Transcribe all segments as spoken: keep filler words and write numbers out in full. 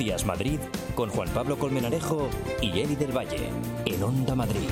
Días Madrid con Juan Pablo Colmenarejo y Eli del Valle en Onda Madrid.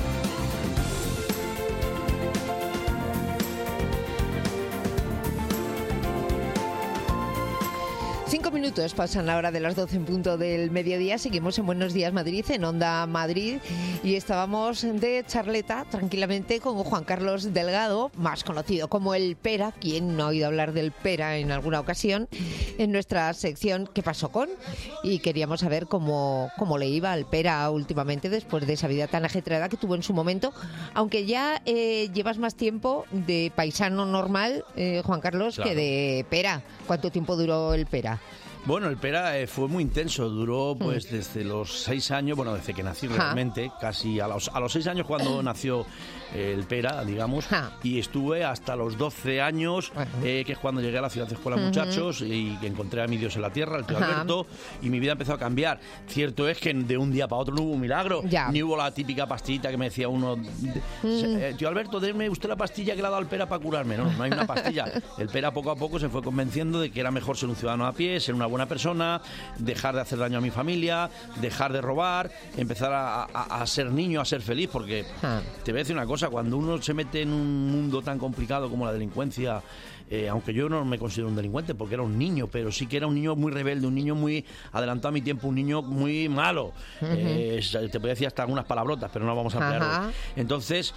Cinco minutos pasan la hora de las doce en punto del mediodía. Seguimos en Buenos Días Madrid, en Onda Madrid. Y estábamos de charleta tranquilamente con Juan Carlos Delgado, más conocido como el Pera. ¿Quién no ha oído hablar del Pera en alguna ocasión? En nuestra sección ¿Qué pasó con? Y queríamos saber cómo, cómo le iba al Pera últimamente después de esa vida tan ajetreada que tuvo en su momento. Aunque ya eh, llevas más tiempo de paisano normal, eh, Juan Carlos, claro, que de Pera. ¿Cuánto tiempo duró el Pera? Bueno, el Pera eh, fue muy intenso, duró pues desde los seis años, bueno, desde que nací realmente, casi a los, a los seis años cuando nació eh, el Pera, digamos, y estuve hasta los doce años, eh, que es cuando llegué a la ciudad de Escuela de Muchachos y que encontré a mi Dios en la tierra, el tío Alberto, y mi vida empezó a cambiar. Cierto es que de un día para otro no hubo un milagro, ya. Ni hubo la típica pastillita que me decía uno, eh, tío Alberto, déme usted la pastilla que le ha dado al Pera para curarme. No, no hay una pastilla. El Pera poco a poco se fue convenciendo de que era mejor ser un ciudadano a pie, ser una buena persona, dejar de hacer daño a mi familia, dejar de robar, empezar a, a, a ser niño, a ser feliz, porque ah. te voy a decir una cosa, cuando uno se mete en un mundo tan complicado como la delincuencia, eh, aunque yo no me considero un delincuente porque era un niño, pero sí que era un niño muy rebelde, un niño muy adelantado a mi tiempo, un niño muy malo. Uh-huh. eh, te podría decir hasta algunas palabrotas, pero no vamos a emplear uh-huh. hoy. Entonces,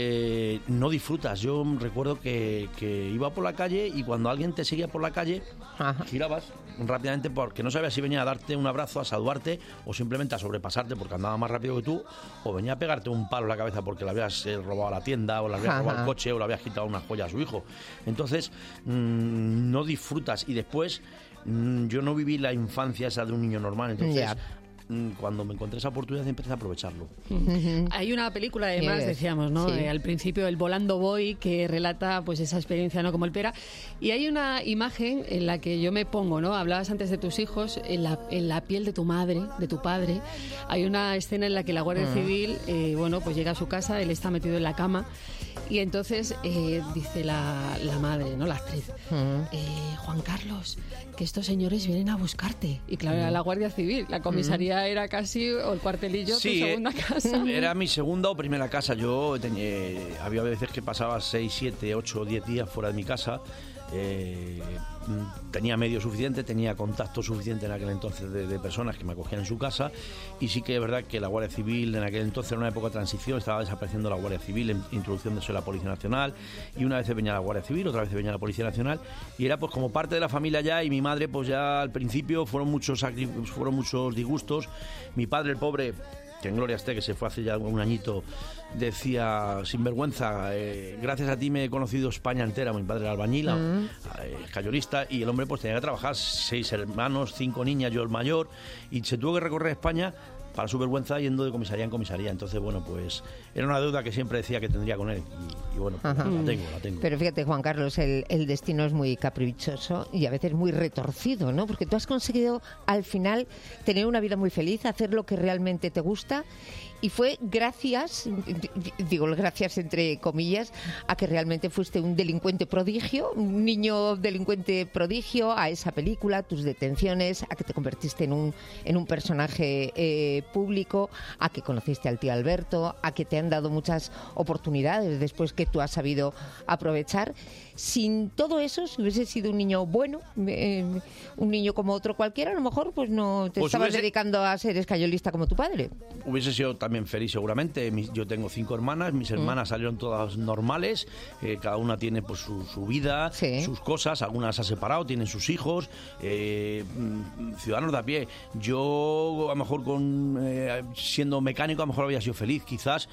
eh, no disfrutas. Yo recuerdo que, que iba por la calle y cuando alguien te seguía por la calle, uh-huh. girabas rápidamente porque no sabías si venía a darte un abrazo, a saludarte o simplemente a sobrepasarte porque andaba más rápido que tú, o venía a pegarte un palo en la cabeza porque le habías eh, robado a la tienda o le habías Ajá. robado el coche o le habías quitado una joya a su hijo. Entonces mmm, no disfrutas y después mmm, yo no viví la infancia esa de un niño normal, entonces yeah. cuando me encontré esa oportunidad empecé a aprovecharlo. Uh-huh. Hay una película además, decíamos, ¿no? Sí. Eh, al principio, El Volando Boy, que relata pues esa experiencia, ¿no? Como el Pera. Y hay una imagen en la que yo me pongo, ¿no? Hablabas antes de tus hijos, en la, en la piel de tu madre, de tu padre. Hay una escena en la que la Guardia uh-huh. Civil, eh, bueno, pues llega a su casa, él está metido en la cama y entonces eh, dice la, la madre, ¿no? La actriz, uh-huh. eh, Juan Carlos, que estos señores vienen a buscarte. Y claro, uh-huh. era la Guardia Civil, la comisaría uh-huh. era casi, o el cuartelillo, sí, tu segunda casa. Era mi segunda o primera casa. Yo tenía, había veces que pasaba seis, siete, ocho, diez días fuera de mi casa. Eh, tenía medio suficiente, tenía contacto suficiente en aquel entonces de, de personas que me acogían en su casa, y sí que es verdad que la Guardia Civil en aquel entonces era una época de transición, estaba desapareciendo la Guardia Civil, introduciéndose la Policía Nacional, y una vez venía la Guardia Civil, otra vez venía la Policía Nacional, y era pues como parte de la familia ya, y mi madre pues ya al principio fueron muchos, fueron muchos disgustos. Mi padre, el pobre, que en gloria esté, que se fue hace ya un añito, decía, sin vergüenza, eh, gracias a ti me he conocido España entera. Mi padre era albañil, uh-huh. eh, escayolista, y el hombre pues tenía que trabajar, seis hermanos, cinco niñas, yo el mayor, y se tuvo que recorrer España para su vergüenza yendo de comisaría en comisaría. Entonces, bueno, pues era una deuda que siempre decía que tendría con él. Y, y bueno, pues, la tengo, la tengo. Pero fíjate, Juan Carlos, el, el destino es muy caprichoso y a veces muy retorcido, ¿no? Porque tú has conseguido al final tener una vida muy feliz, hacer lo que realmente te gusta. Y fue gracias, digo gracias entre comillas, a que realmente fuiste un delincuente prodigio, un niño delincuente prodigio, a esa película, tus detenciones, a que te convertiste en un, en un personaje eh, público, a que conociste al tío Alberto, a que te han dado muchas oportunidades después que tú has sabido aprovechar. Sin todo eso, si hubiese sido un niño bueno, eh, un niño como otro cualquiera, a lo mejor pues no te pues estabas hubiese... dedicando a ser escayolista como tu padre. Hubiese sido también feliz seguramente. Yo tengo cinco hermanas, mis hermanas mm. salieron todas normales, eh, cada una tiene pues su, su vida, sí. sus cosas, algunas se han separado, tienen sus hijos, eh, ciudadanos de a pie. Yo a lo mejor con eh, siendo mecánico a lo mejor había sido feliz, quizás.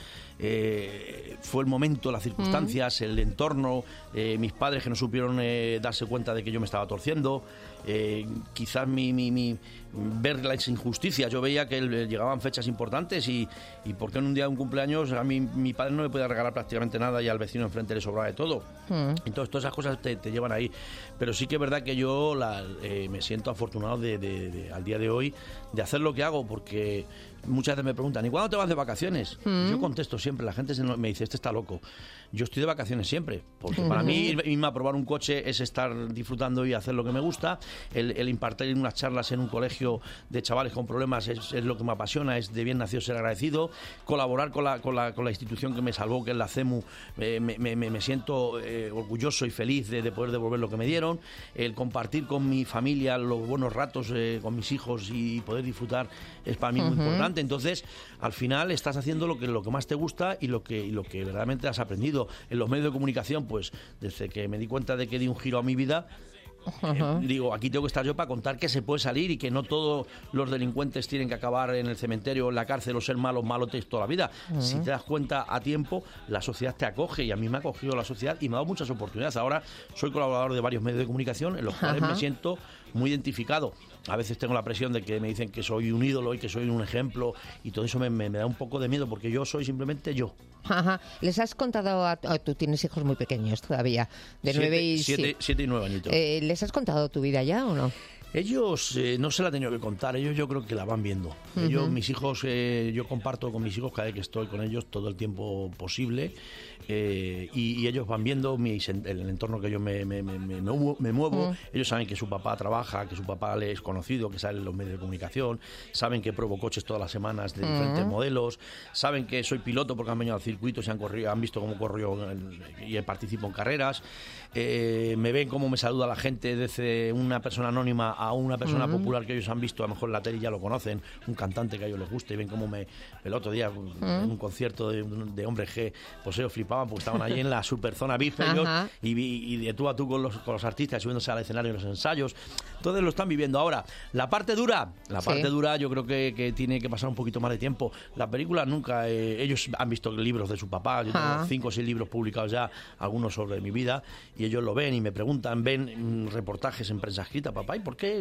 Eh, fue el momento, las circunstancias, mm. el entorno, eh, mis padres que no supieron eh, darse cuenta de que yo me estaba torciendo, eh, quizás mi, mi, mi ver las injusticias. Yo veía que eh, llegaban fechas importantes y, y por qué en un día de un cumpleaños a mí mi padre no me podía regalar prácticamente nada y al vecino enfrente le sobraba de todo. Mm. Entonces todas esas cosas te, te llevan ahí. Pero sí que es verdad que yo la, eh, me siento afortunado de, de, de, al día de hoy de hacer lo que hago, porque muchas veces me preguntan, ¿y cuándo te vas de vacaciones? Mm. Yo contesto siempre, la gente me dice, este está loco. Yo estoy de vacaciones siempre, porque mm. para mí irme a probar un coche es estar disfrutando y hacer lo que me gusta, el, el impartir unas charlas en un colegio de chavales con problemas es, es lo que me apasiona, es de bien nacido ser agradecido. Colaborar con la, con la, con la institución que me salvó, que es la CEMU, eh, me, me, me siento eh, orgulloso y feliz de, de poder devolver lo que me dieron. El compartir con mi familia los buenos ratos eh, con mis hijos y poder disfrutar es para mí uh-huh. muy importante. Entonces, al final estás haciendo lo que, lo que más te gusta y lo que, y lo que verdaderamente has aprendido. En los medios de comunicación, pues desde que me di cuenta de que di un giro a mi vida, Uh-huh. Eh, digo, aquí tengo que estar yo para contar que se puede salir y que no todos los delincuentes tienen que acabar en el cementerio, en la cárcel o ser malos, malotes toda la vida. Uh-huh. Si te das cuenta a tiempo, la sociedad te acoge, y a mí me ha acogido la sociedad y me ha dado muchas oportunidades. Ahora soy colaborador de varios medios de comunicación en los cuales uh-huh. me siento muy identificado. A veces tengo la presión de que me dicen que soy un ídolo y que soy un ejemplo, y todo eso me, me, me da un poco de miedo, porque yo soy simplemente yo. Ajá. ¿Les has contado a, a tú tienes hijos muy pequeños todavía, de siete, nueve y siete, siete y nueve añitos? Eh, ¿Les has contado tu vida ya o no? Ellos eh, no se la han tenido que contar, ellos yo creo que la van viendo. Uh-huh. Ellos, mis hijos, eh, yo comparto con mis hijos cada vez que estoy con ellos todo el tiempo posible, eh, y, y ellos van viendo mi, el entorno que yo me, me, me, me, me muevo. Uh-huh. Ellos saben que su papá trabaja, que su papá le es conocido, que sale en los medios de comunicación, saben que pruebo coches todas las semanas de uh-huh. diferentes modelos, saben que soy piloto porque han venido al circuito, se han corrido, han visto cómo corro yo y participo en carreras, eh, me ven cómo me saluda la gente, desde una persona anónima a una persona uh-huh. popular que ellos han visto, a lo mejor en la tele ya lo conocen, un cantante que a ellos les gusta, y ven cómo me... El otro día, uh-huh. en un concierto de, de Hombre G, pues ellos flipaban porque estaban allí en la superzona V I P ellos, uh-huh. y, y de tú a tú con los, con los artistas, subiéndose al escenario en los ensayos. Entonces lo están viviendo. Ahora, la parte dura, la parte sí. dura yo creo que, que tiene que pasar un poquito más de tiempo. La película nunca... Eh, ellos han visto libros de su papá, yo tengo uh-huh. cinco o seis libros publicados ya, algunos sobre mi vida, y ellos lo ven y me preguntan, ven mm, reportajes en prensa escrita, papá, ¿y por qué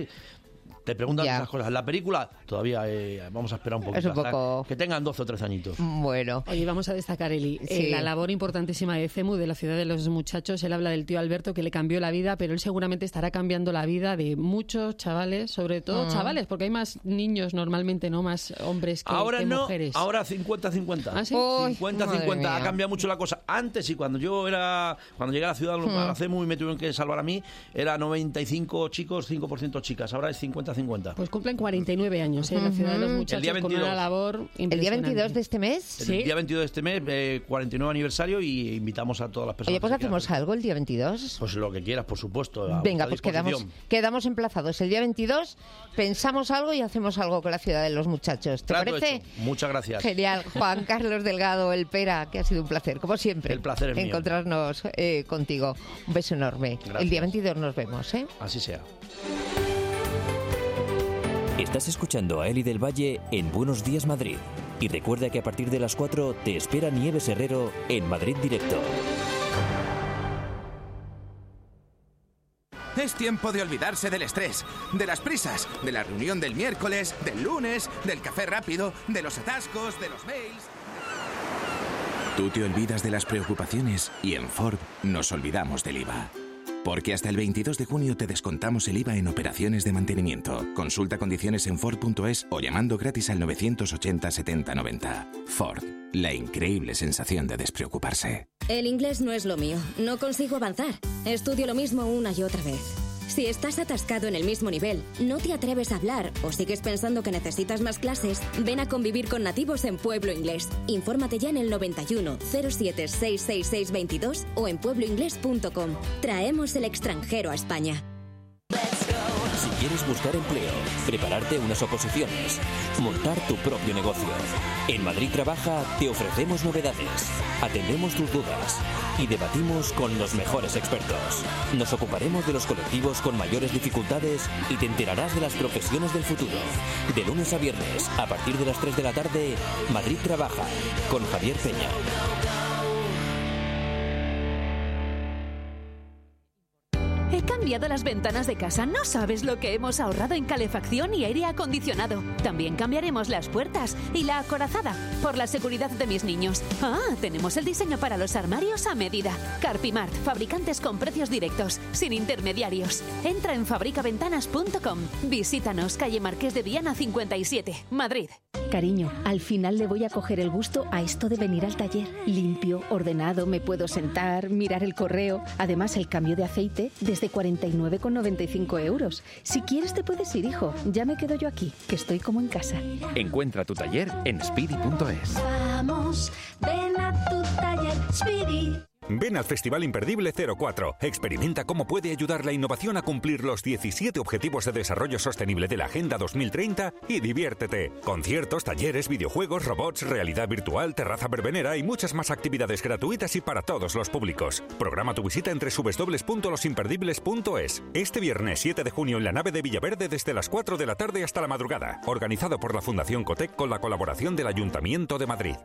te preguntan ya. esas cosas? La película todavía eh, vamos a esperar un poquito, un poco... que tengan doce o trece añitos. Bueno. Oye, vamos a destacar, Eli, sí. eh, la labor importantísima de CEMU, de la Ciudad de los Muchachos. Él habla del tío Alberto, que le cambió la vida, pero él seguramente estará cambiando la vida de muchos chavales, sobre todo uh-huh. chavales, porque hay más niños normalmente, no más hombres que, ahora que no, mujeres. Ahora cincuenta cincuenta. ¿Ah, sí? cincuenta cincuenta. Ha cambiado mucho la cosa. Antes, y cuando yo era, cuando llegué a la ciudad, uh-huh. a la CEMU y me tuvieron que salvar a mí, era noventa y cinco chicos, cinco por ciento chicas. Ahora es cincuenta cincuenta. Pues cumplen cuarenta y nueve años, ¿eh? Uh-huh. La Ciudad de los Muchachos, con una labor impresionante. ¿El día veintidós de este mes? ¿Sí? El día veintidós de este mes, eh, cuarenta y nueve aniversario, y invitamos a todas las personas. Oye, pues hacemos algo el día veintidós. Pues lo que quieras, por supuesto. Venga, pues quedamos, quedamos emplazados. El día veintidós pensamos algo y hacemos algo con la Ciudad de los Muchachos. ¿Te Trato parece? Hecho. Muchas gracias. Genial. Juan Carlos Delgado, el Pera, que ha sido un placer, como siempre. El placer es encontrarnos eh, contigo. Un beso enorme. Gracias. El día veintidós nos vemos, ¿eh? Así sea. Estás escuchando a Eli del Valle en Buenos Días Madrid. Y recuerda que a partir de las cuatro te espera Nieves Herrero en Madrid Directo. Es tiempo de olvidarse del estrés, de las prisas, de la reunión del miércoles, del lunes, del café rápido, de los atascos, de los mails... Tú te olvidas de las preocupaciones y en Ford nos olvidamos del I V A. Porque hasta el veintidós de junio te descontamos el I V A en operaciones de mantenimiento. Consulta condiciones en Ford punto es o llamando gratis al novecientos ochenta setenta noventa. Ford, la increíble sensación de despreocuparse. El inglés no es lo mío. No consigo avanzar. Estudio lo mismo una y otra vez. Si estás atascado en el mismo nivel, no te atreves a hablar o sigues pensando que necesitas más clases, ven a convivir con nativos en Pueblo Inglés. Infórmate ya en el noventa y uno cero siete seis seis seis veintidós o en pueblo inglés punto com. Traemos el extranjero a España. Si quieres buscar empleo, prepararte unas oposiciones, montar tu propio negocio, en Madrid Trabaja te ofrecemos novedades, atendemos tus dudas y debatimos con los mejores expertos. Nos ocuparemos de los colectivos con mayores dificultades y te enterarás de las profesiones del futuro. De lunes a viernes, a partir de las tres de la tarde, Madrid Trabaja, con Javier Peña. He cambiado las ventanas de casa. No sabes lo que hemos ahorrado en calefacción y aire acondicionado. También cambiaremos las puertas y la acorazada por la seguridad de mis niños. Ah, tenemos el diseño para los armarios a medida. Carpimart, fabricantes con precios directos, sin intermediarios. Entra en fabrica ventanas punto com. Visítanos, calle Marqués de Viana cincuenta y siete, Madrid. cariño. Al final le voy a coger el gusto a esto de venir al taller. Limpio, ordenado, me puedo sentar, mirar el correo. Además, el cambio de aceite desde cuarenta y nueve con noventa y cinco euros. Si quieres te puedes ir, hijo. Ya me quedo yo aquí, que estoy como en casa. Encuentra tu taller en speedy punto es. Vamos, ven a tu taller Speedy. Ven al Festival Imperdible cero cuatro. Experimenta cómo puede ayudar la innovación a cumplir los diecisiete Objetivos de Desarrollo Sostenible de la Agenda dos mil treinta y diviértete. Conciertos, talleres, videojuegos, robots, realidad virtual, terraza verbenera y muchas más actividades gratuitas y para todos los públicos. Programa tu visita en doble u doble u doble u punto los imperdibles punto es. Este viernes siete de junio en la nave de Villaverde desde las cuatro de la tarde hasta la madrugada. Organizado por la Fundación Cotec con la colaboración del Ayuntamiento de Madrid.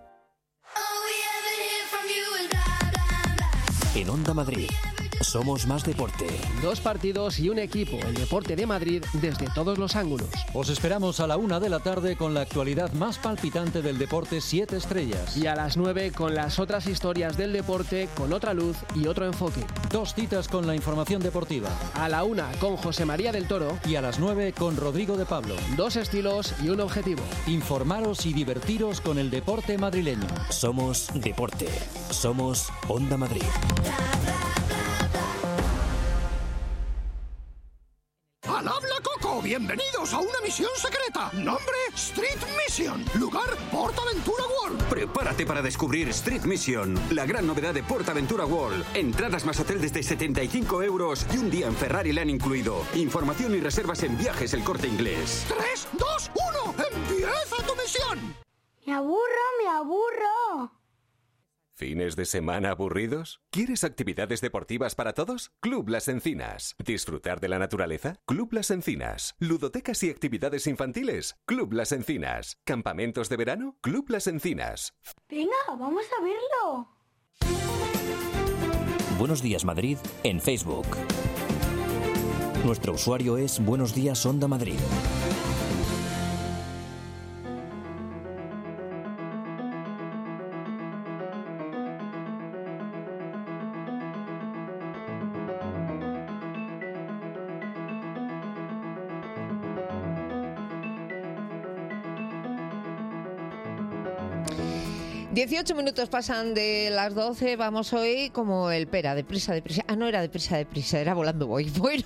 En Onda Madrid, somos más deporte. Dos partidos y un equipo, el deporte de Madrid desde todos los ángulos. Os esperamos a la una de la tarde con la actualidad más palpitante del deporte siete estrellas. Y a las nueve con las otras historias del deporte con otra luz y otro enfoque. Dos citas con la información deportiva. A la una con José María del Toro. Y a las nueve con Rodrigo de Pablo. Dos estilos y un objetivo. Informaros y divertiros con el deporte madrileño. Somos deporte. Somos Onda Madrid. ¡Al habla Coco! ¡Bienvenidos a una misión secreta! Nombre, Street Mission. Lugar, PortAventura World. Prepárate para descubrir Street Mission, la gran novedad de PortAventura World. Entradas más hotel desde setenta y cinco euros y un día en Ferrari le han incluido. Información y reservas en Viajes El Corte Inglés. tres, dos, uno, ¡empieza tu misión! Me aburro, me aburro. ¿Fines de semana aburridos? ¿Quieres actividades deportivas para todos? Club Las Encinas. ¿Disfrutar de la naturaleza? Club Las Encinas. ¿Ludotecas y actividades infantiles? Club Las Encinas. ¿Campamentos de verano? Club Las Encinas. Venga, vamos a verlo. Buenos Días Madrid en Facebook. Nuestro usuario es Buenos Días Onda Madrid. dieciocho minutos pasan de las doce, vamos hoy como el pera, deprisa, deprisa. Ah, no era deprisa, deprisa, era volando voy. Bueno,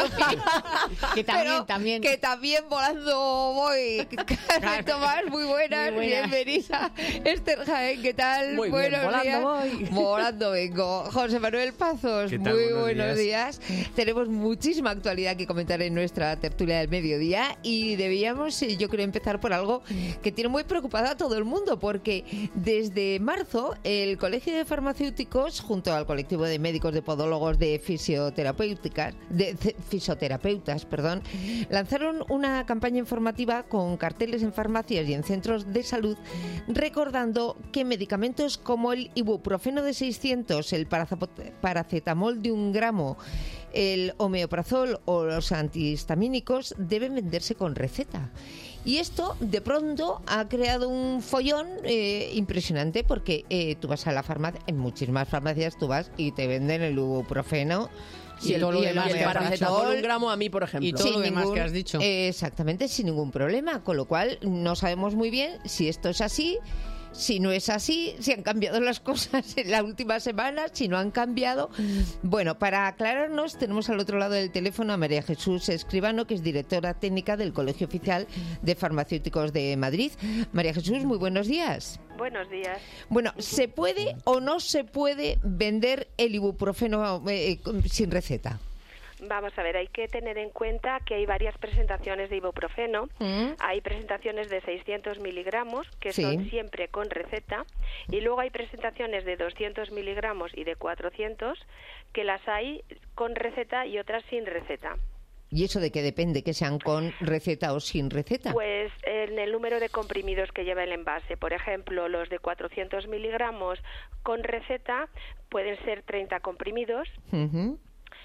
que también, pero también. Que también volando voy. Carmen Tomás, muy buenas, muy buenas. Bienvenida. Esther Jaén, ¿qué tal? Muy buenos bien, volando días. voy. Volando vengo. José Manuel Pazos, muy buenos, buenos días. días. Tenemos muchísima actualidad que comentar en nuestra tertulia del mediodía y debíamos, yo creo, empezar por algo que tiene muy preocupada a todo el mundo, porque de Desde marzo, el Colegio de Farmacéuticos, junto al colectivo de médicos, de podólogos, de fisioterapéuticas, de fisioterapeutas, perdón, lanzaron una campaña informativa con carteles en farmacias y en centros de salud, recordando que medicamentos como el ibuprofeno de seiscientos, el paracetamol de un gramo, el omeprazol o los antihistamínicos deben venderse con receta. Y esto, de pronto, ha creado un follón eh, impresionante porque eh, tú vas a la farmacia, en muchísimas farmacias tú vas y te venden el ibuprofeno. Sí, y todo lo demás, el paracetamol un gramo a mí, por ejemplo. Y todo lo demás ningún, que has dicho. Eh, exactamente, sin ningún problema. Con lo cual, no sabemos muy bien si esto es así. Si no es así, si han cambiado las cosas en la última semana, si no han cambiado. Bueno, para aclararnos, tenemos al otro lado del teléfono a María Jesús Escribano, que es directora técnica del Colegio Oficial de Farmacéuticos de Madrid. María Jesús, muy buenos días. Buenos días. Bueno, ¿se puede o no se puede vender el ibuprofeno eh, sin receta? Vamos a ver, hay que tener en cuenta que hay varias presentaciones de ibuprofeno. Mm. Hay presentaciones de seiscientos miligramos, que sí. son siempre con receta, y luego hay presentaciones de doscientos miligramos y de cuatrocientos, que las hay con receta y otras sin receta. ¿Y eso de qué depende, que sean con receta o sin receta? Pues en el número de comprimidos que lleva el envase. Por ejemplo, los de cuatrocientos miligramos con receta pueden ser treinta comprimidos. Uh-huh.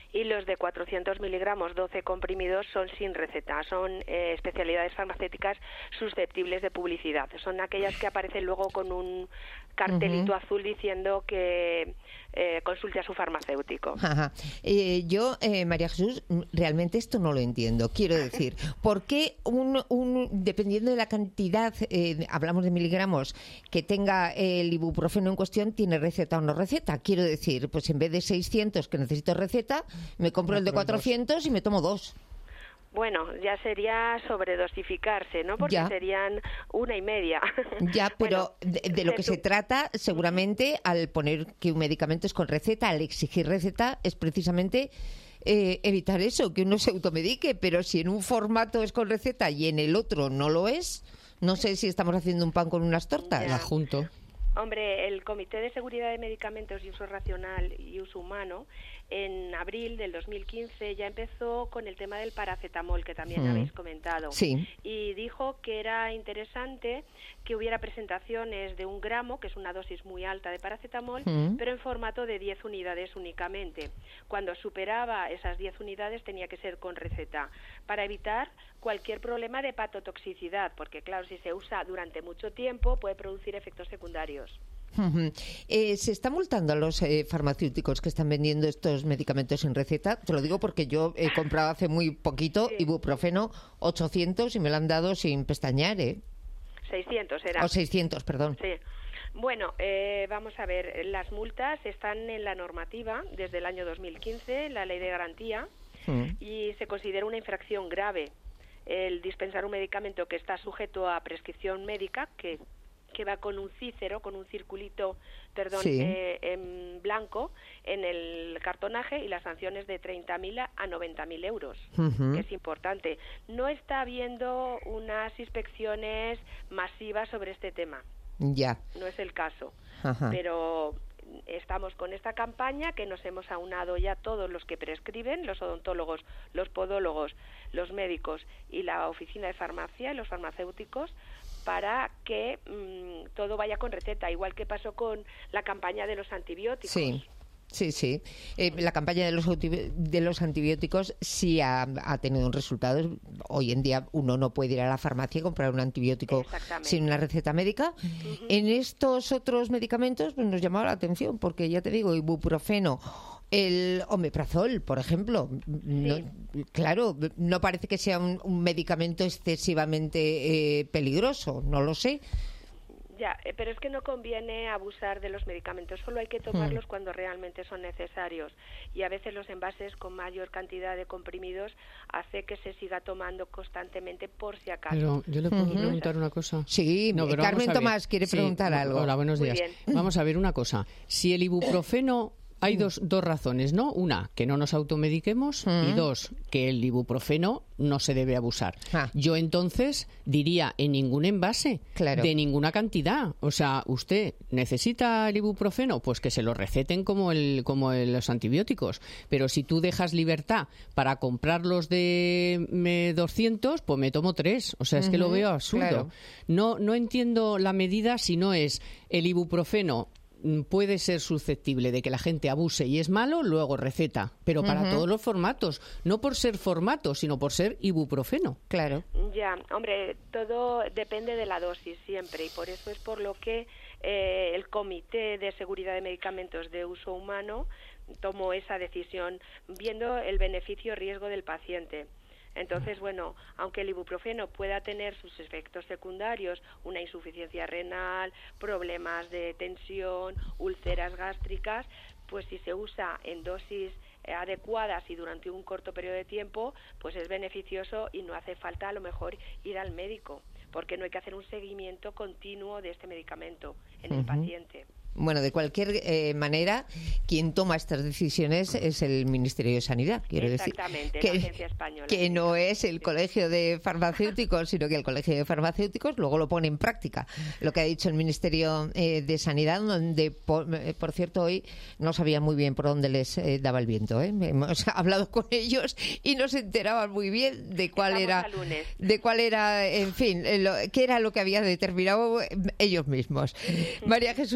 y los de cuatrocientos miligramos, doce comprimidos, son sin receta, son eh, especialidades farmacéuticas susceptibles de publicidad. Son aquellas que aparecen luego con un cartelito uh-huh. azul diciendo que eh, consulte a su farmacéutico. Ajá. Eh, yo, eh, María Jesús, realmente esto no lo entiendo. Quiero decir, ¿por qué un, un dependiendo de la cantidad, eh, hablamos de miligramos, que tenga el ibuprofeno en cuestión, tiene receta o no receta? Quiero decir, pues en vez de seiscientos que necesito receta, me compro el de cuatrocientos y me tomo dos. Bueno, ya sería sobredosificarse, ¿no? Porque ya. serían una y media. Ya, pero bueno, de, de lo que se trata, seguramente, al poner que un medicamento es con receta, al exigir receta, es precisamente eh, evitar eso, que uno se automedique. Pero si en un formato es con receta y en el otro no lo es, no sé si estamos haciendo un pan con unas tortas. Ya. La junto. Hombre, el Comité de Seguridad de Medicamentos y Uso Racional y Uso Humano, en abril del dos mil quince ya empezó con el tema del paracetamol, que también mm. habéis comentado. Sí. Y dijo que era interesante que hubiera presentaciones de un gramo, que es una dosis muy alta de paracetamol, mm. pero en formato de diez unidades únicamente. Cuando superaba esas diez unidades tenía que ser con receta, para evitar cualquier problema de hepatotoxicidad, porque claro, si se usa durante mucho tiempo puede producir efectos secundarios. Uh-huh. Eh, ¿Se está multando a los eh, farmacéuticos que están vendiendo estos medicamentos sin receta? Te lo digo porque yo he comprado hace muy poquito sí. ibuprofeno ochocientos y me lo han dado sin pestañear, ¿eh? seiscientos era. O seiscientos, perdón. Sí. Bueno, eh, vamos a ver, las multas están en la normativa desde el año dos mil quince, la ley de garantía, uh-huh. y se considera una infracción grave el dispensar un medicamento que está sujeto a prescripción médica, que que va con un cícero, con un circulito, perdón, sí. eh, en blanco en el cartonaje, y las sanciones de treinta mil a noventa mil euros, uh-huh. que es importante. No está habiendo unas inspecciones masivas sobre este tema. Ya. No es el caso. Ajá. Pero estamos con esta campaña que nos hemos aunado ya todos los que prescriben, los odontólogos, los podólogos, los médicos y la oficina de farmacia y los farmacéuticos, para que mmm, todo vaya con receta, igual que pasó con la campaña de los antibióticos. Sí. Sí, sí. Eh, la campaña de los, de los antibióticos sí ha, ha tenido un resultado. Hoy en día uno no puede ir a la farmacia y comprar un antibiótico sin una receta médica. Uh-huh. En estos otros medicamentos pues nos llamaba la atención, porque ya te digo, ibuprofeno, el omeprazol, por ejemplo. Sí. No, claro, no parece que sea un, un medicamento excesivamente eh, peligroso, no lo sé. Ya, pero es que no conviene abusar de los medicamentos, solo hay que tomarlos hmm. cuando realmente son necesarios, y a veces los envases con mayor cantidad de comprimidos hace que se siga tomando constantemente por si acaso. Pero yo le puedo uh-huh. preguntar una cosa. Sí, no, pero Carmen Tomás quiere sí, preguntar algo. Hola, buenos días. Muy bien. Vamos a ver una cosa. Si el ibuprofeno... Hay dos, dos razones, ¿no? Una, que no nos automediquemos, uh-huh. y dos, que el ibuprofeno no se debe abusar. Ah. Yo entonces diría en ningún envase, claro. de ninguna cantidad. O sea, usted necesita el ibuprofeno, pues que se lo receten como el como el, los antibióticos. Pero si tú dejas libertad para comprarlos de me, doscientos, pues me tomo tres. O sea, es uh-huh. que lo veo absurdo. Claro. No, no entiendo la medida si no es el ibuprofeno puede ser susceptible de que la gente abuse y es malo, luego receta, pero para uh-huh. todos los formatos, no por ser formato, sino por ser ibuprofeno. Claro. Ya, hombre, todo depende de la dosis siempre, y por eso es por lo que eh, el Comité de Seguridad de Medicamentos de Uso Humano tomó esa decisión, viendo el beneficio-riesgo del paciente. Entonces, bueno, aunque el ibuprofeno pueda tener sus efectos secundarios, una insuficiencia renal, problemas de tensión, úlceras gástricas, pues si se usa en dosis adecuadas y durante un corto periodo de tiempo, pues es beneficioso y no hace falta a lo mejor ir al médico, porque no hay que hacer un seguimiento continuo de este medicamento en uh-huh. el paciente. Bueno, de cualquier eh, manera, quien toma estas decisiones es el Ministerio de Sanidad, quiero Exactamente, decir. Que, la Agencia Española. Que no es el Colegio de Farmacéuticos, sino que el Colegio de Farmacéuticos luego lo pone en práctica. Lo que ha dicho el Ministerio eh, de Sanidad, donde, por, eh, por cierto, hoy no sabía muy bien por dónde les eh, daba el viento. ¿eh? Hemos hablado con ellos y no se enteraban muy bien de cuál Estamos era, a lunes. de cuál era, en fin, lo, qué era lo que había determinado ellos mismos. María Jesús escribe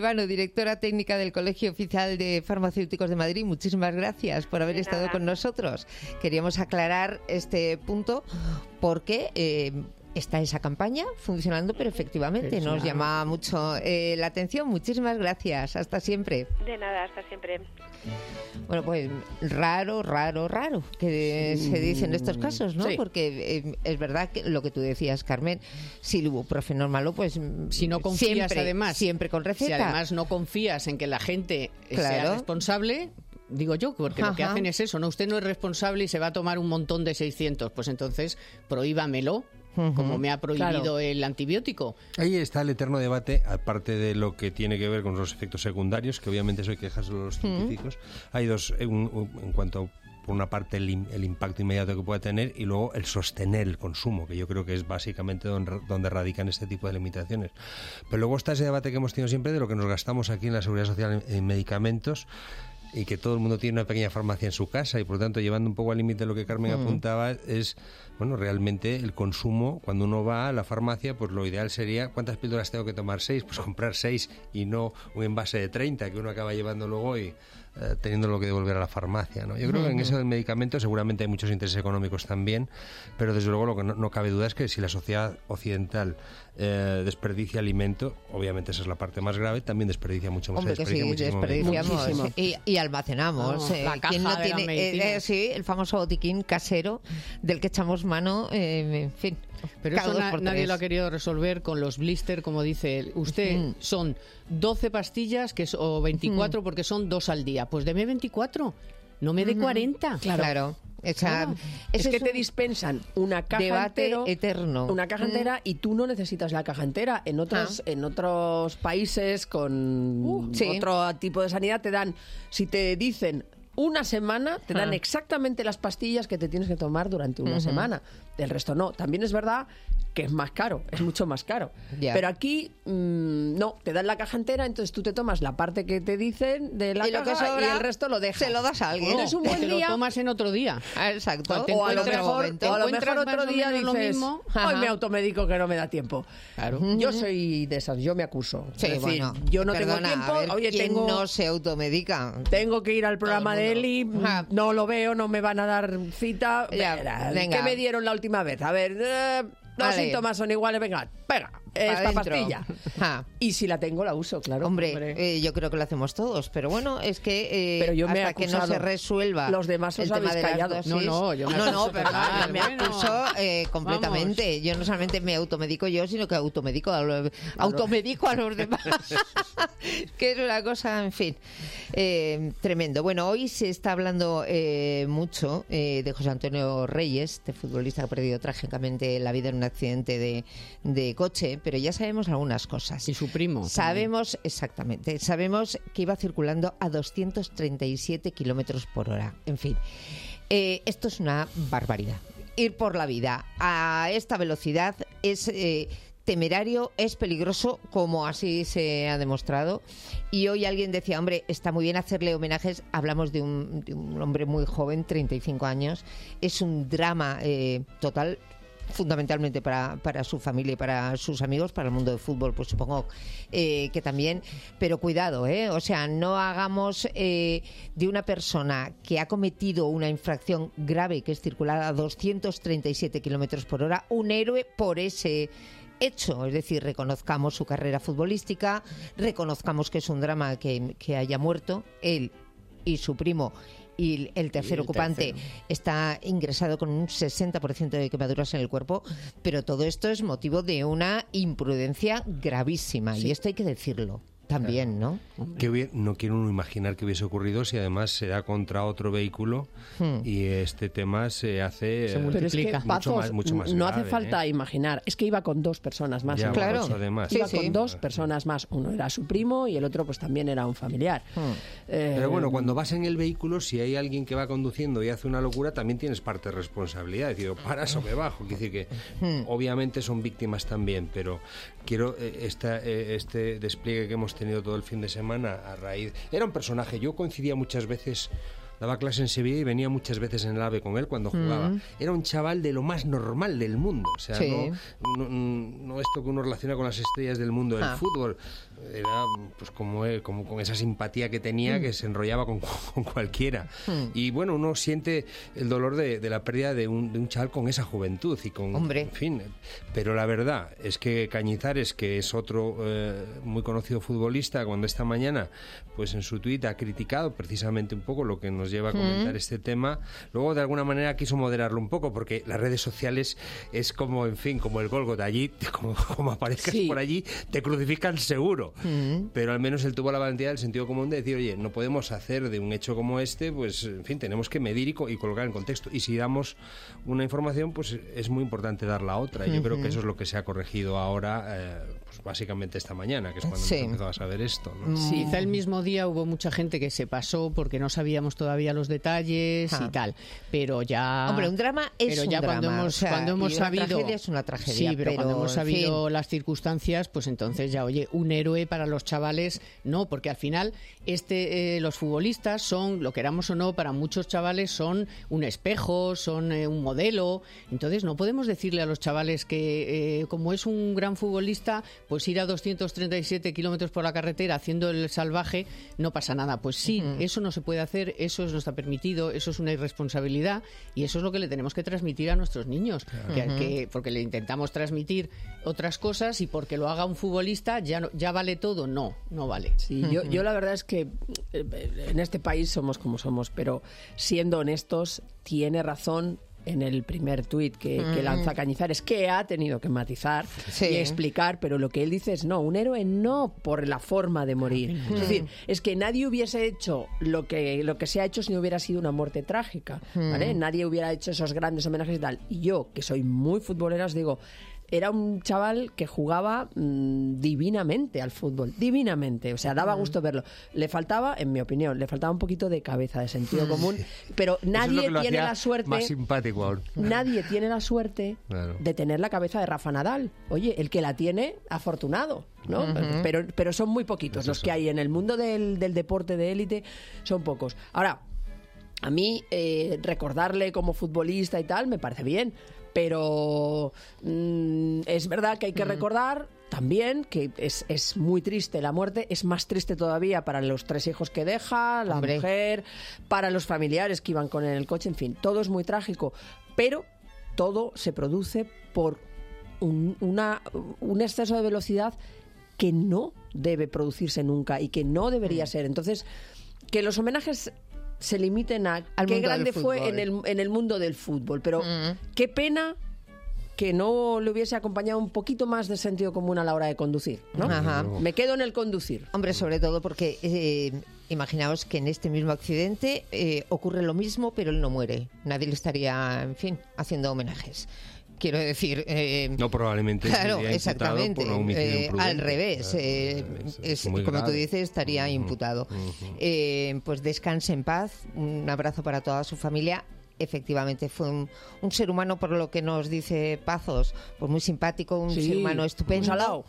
Olivano, directora técnica del Colegio Oficial de Farmacéuticos de Madrid, muchísimas gracias por haber estado con nosotros. Queríamos aclarar este punto porque... Eh, está esa campaña funcionando, pero efectivamente Eso. nos llama mucho eh, la atención. Muchísimas gracias. Hasta siempre. De nada, hasta siempre. Bueno, pues raro, raro, raro que sí. se dice en estos casos, ¿no? Sí. Porque eh, es verdad que lo que tú decías, Carmen, si el ibuprofeno es malo, pues si no confías siempre, además, siempre con receta. Si además no confías en que la gente claro. sea responsable... Digo yo, porque Ajá. lo que hacen es eso, ¿no? Usted no es responsable y se va a tomar un montón de seiscientos. Pues entonces, prohíbamelo, uh-huh. como me ha prohibido claro. el antibiótico. Ahí está el eterno debate, aparte de lo que tiene que ver con los efectos secundarios, que obviamente eso hay que dejárselo a los científicos. Uh-huh. Hay dos, un, un, en cuanto a, por una parte, el, el impacto inmediato que pueda tener y luego el sostener el consumo, que yo creo que es básicamente donde, donde radican este tipo de limitaciones. Pero luego está ese debate que hemos tenido siempre de lo que nos gastamos aquí en la Seguridad Social en, en medicamentos, y que todo el mundo tiene una pequeña farmacia en su casa y por tanto llevando un poco al límite lo que Carmen mm. apuntaba es, bueno, realmente el consumo, cuando uno va a la farmacia, pues lo ideal sería, ¿cuántas píldoras tengo que tomar? Seis, pues comprar seis y no un envase de treinta que uno acaba llevando luego y eh, teniéndolo que devolver a la farmacia, ¿no? Yo creo mm. que en eso del medicamento seguramente hay muchos intereses económicos también, pero desde luego lo que no, no cabe duda es que si la sociedad occidental eh, desperdicia alimento, obviamente esa es la parte más grave, también desperdicia mucho más. Hombre, que sí, desperdiciamos y, y almacenamos. Oh, eh, la caja no de tiene, la eh, eh, sí, el famoso botiquín casero del que echamos mano, eh, en fin. Pero eso na- nadie lo ha querido resolver con los blister, como dice usted. Mm. Son doce pastillas que es, o veinticuatro mm. porque son dos al día. Pues deme veinticuatro, no me dé cuarenta. Claro. claro. O sea, no, es que es te dispensan una caja debate entero, eterno. una caja mm. entera y tú no necesitas la caja entera. En otros ah. en otros países con uh, sí. otro tipo de sanidad te dan, si te dicen una semana, te dan ah. exactamente las pastillas que te tienes que tomar durante una uh-huh. semana. El resto no. También es verdad que es más caro, es mucho más caro. Yeah. Pero aquí mmm, no, te dan la caja entera, entonces tú te tomas la parte que te dicen de la y caja lo que sobra, y el resto lo dejas. Se lo das a alguien. No, es un buen te día. Lo tomas en otro día. Ah, exacto. O a lo mejor, o a lo mejor otro día dices, lo mismo. Hoy me automedico que no me da tiempo. Claro. Yo soy de esas, yo me acuso. Sí, es decir, bueno, yo no perdona, tengo tiempo. A ver, Oye, ¿quién tengo, no se automedica? Tengo que ir al programa de Eli, ah. no lo veo, no me van a dar cita. Ya, Verá, venga. ¿Qué me dieron la última vez? A ver, eh, los vale. síntomas son iguales, venga, pega. Esta adentro. pastilla. Ja. Y si la tengo, la uso, claro. Hombre, hombre. Eh, yo creo que lo hacemos todos, pero bueno, es que eh, pero yo hasta me que no se resuelva los demás os el tema de callado. las No, no, yo me no, no, pero ah, me bueno. acuso eh, completamente. Vamos. Yo no solamente me automedico yo, sino que automedico a los, claro. automedico a los demás. Que es una cosa, en fin, eh, tremendo. Bueno, hoy se está hablando eh, mucho eh, de José Antonio Reyes, este futbolista que ha perdido trágicamente la vida en un accidente de, de coche, pero ya sabemos algunas cosas. Y su primo. Sabemos, también. exactamente, sabemos que iba circulando a doscientos treinta y siete kilómetros por hora. En fin, eh, esto es una barbaridad. Ir por la vida a esta velocidad es... Eh, temerario, es peligroso, como así se ha demostrado. Y hoy alguien decía, hombre, está muy bien hacerle homenajes. Hablamos de un, de un hombre muy joven, treinta y cinco años. Es un drama eh, total, fundamentalmente para, para su familia y para sus amigos, para el mundo del fútbol, pues supongo eh, que también. Pero cuidado, ¿eh? O sea, no hagamos eh, de una persona que ha cometido una infracción grave, que es circular a doscientos treinta y siete kilómetros por hora, un héroe por ese hecho. Es decir, reconozcamos su carrera futbolística, reconozcamos que es un drama que, que haya muerto él y su primo, y el tercer y el ocupante tercero. Está ingresado con un sesenta por ciento de quemaduras en el cuerpo, pero todo esto es motivo de una imprudencia gravísima, sí. Y esto hay que decirlo también, ¿no? Que hubiera, no quiero uno imaginar qué hubiese ocurrido si además se da contra otro vehículo hmm. y este tema se hace se multiplica. mucho, Pazos, más, mucho más no grave, hace falta ¿eh? imaginar, es que iba con dos personas más. Ya, claro, pues, además. iba sí, con sí. dos personas más, uno era su primo y el otro pues también era un familiar. Hmm. Eh, Pero bueno, cuando vas en el vehículo, si hay alguien que va conduciendo y hace una locura, también tienes parte de responsabilidad, es decir, paras o me bajo, quiere decir que hmm. obviamente son víctimas también, pero quiero eh, esta, eh, este despliegue que hemos tenido todo el fin de semana a raíz... Era un personaje, yo coincidía muchas veces daba clase en Sevilla y venía muchas veces en el AVE con él cuando jugaba. Mm. Era un chaval de lo más normal del mundo. O sea, sí. no, no, no esto que uno relaciona con las estrellas del mundo del ah. fútbol. Era pues como, como con esa simpatía que tenía, mm. que se enrollaba con, con cualquiera. Mm. Y bueno, uno siente el dolor de, de la pérdida de un, de un chaval con esa juventud y con, Hombre. en fin. Pero la verdad es que Cañizares, que es otro eh, muy conocido futbolista, cuando esta mañana, pues en su tuit ha criticado precisamente un poco lo que nos lleva a comentar mm. este tema. Luego, de alguna manera, quiso moderarlo un poco, porque las redes sociales es como, en fin, como el Gólgota. Allí, como, como aparezcas sí. por allí, te crucifican seguro. Mm. Pero al menos él tuvo la valentía del sentido común de decir, oye, no podemos hacer de un hecho como este, pues, en fin, tenemos que medir y, co- y colocar en contexto. Y si damos una información, pues es muy importante dar la otra. Y yo mm-hmm. creo que eso es lo que se ha corregido ahora, eh, pues básicamente esta mañana, que es cuando sí. hemos empezado a saber esto, ¿no? Sí, quizá el mismo día hubo mucha gente que se pasó porque no sabíamos todavía los detalles ah. y tal, pero ya... Hombre, un drama es pero un ya drama. cuando hemos, o sea, cuando hemos sabido... Una tragedia es una tragedia. Sí, pero, pero cuando hemos sabido fin. las circunstancias, pues entonces ya, oye, un héroe para los chavales, no, porque al final este, eh, los futbolistas son, lo queramos o no, para muchos chavales son un espejo, son eh, un modelo, entonces no podemos decirle a los chavales que eh, como es un gran futbolista, pues ir a doscientos treinta y siete kilómetros por la carretera haciendo el salvaje, no pasa nada. Pues sí, uh-huh. eso no se puede hacer, eso no está permitido, eso es una irresponsabilidad y eso es lo que le tenemos que transmitir a nuestros niños, claro. que, uh-huh. que, porque le intentamos transmitir otras cosas y porque lo haga un futbolista ya, no, ya vale todo, no, no vale. Sí, uh-huh. yo, yo la verdad es que en este país somos como somos, pero siendo honestos, tiene razón en el primer tuit que, mm. que lanza Cañizares, que ha tenido que matizar sí. y explicar, pero lo que él dice es no, un héroe no por la forma de morir. Mm. Es decir, es que nadie hubiese hecho lo que, lo que se ha hecho si no hubiera sido una muerte trágica, ¿vale? Mm. Nadie hubiera hecho esos grandes homenajes y tal. Y yo, que soy muy futbolera, os digo, era un chaval que jugaba mmm, divinamente al fútbol, divinamente, o sea, daba gusto verlo. Le faltaba, en mi opinión, le faltaba un poquito de cabeza, de sentido común, pero nadie es tiene la suerte, más simpático aún. Nadie tiene la suerte claro. de tener la cabeza de Rafa Nadal. Oye, el que la tiene, afortunado, ¿no? Uh-huh. Pero, pero son muy poquitos, es los eso. que hay en el mundo del, del deporte de élite, son pocos. Ahora, a mí eh, recordarle como futbolista y tal me parece bien, pero mmm, es verdad que hay que recordar también que es, es muy triste la muerte, es más triste todavía para los tres hijos que deja, la Hombre. mujer, para los familiares que iban con él en el coche, en fin, todo es muy trágico, pero todo se produce por un, una, un exceso de velocidad que no debe producirse nunca y que no debería mm. ser. Entonces, que los homenajes se limiten a Al qué grande fue en el, en el mundo del fútbol, pero mm. qué pena que no le hubiese acompañado un poquito más de sentido común a la hora de conducir, ¿no? Ajá. Me quedo en el conducir. Hombre, sobre todo porque eh, imaginaos que en este mismo accidente eh, ocurre lo mismo, pero él no muere. Nadie le estaría, en fin, haciendo homenajes. Quiero decir... Eh, no, probablemente claro, exactamente. Por eh, al revés. Claro, eh, es, es como grave. Tú dices, estaría uh-huh, imputado. Uh-huh. Eh, pues descanse en paz. Un abrazo para toda su familia. Efectivamente, fue un, un ser humano, por lo que nos dice Pazos, pues muy simpático, un sí, ser humano estupendo.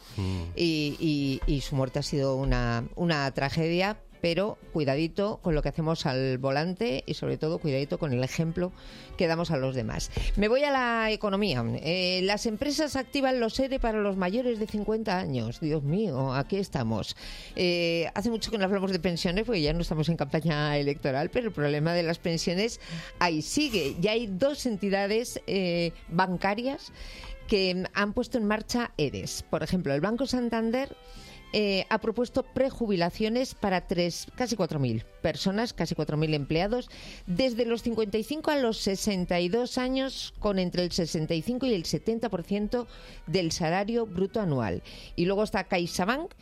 Y, y, y su muerte ha sido una, una tragedia. Pero cuidadito con lo que hacemos al volante y sobre todo cuidadito con el ejemplo que damos a los demás. Me voy a la economía. Eh, las empresas activan los ERE para los mayores de cincuenta años. Dios mío, aquí estamos. Eh, hace mucho que no hablamos de pensiones porque ya no estamos en campaña electoral, pero el problema de las pensiones ahí sigue. Ya hay dos entidades eh, bancarias que han puesto en marcha ERES. Por ejemplo, el Banco Santander Eh, ha propuesto prejubilaciones para tres, casi cuatro mil personas, casi cuatro mil empleados, desde los cincuenta y cinco a los sesenta y dos años, con entre el sesenta y cinco y el setenta por ciento del salario bruto anual. Y luego está CaixaBank,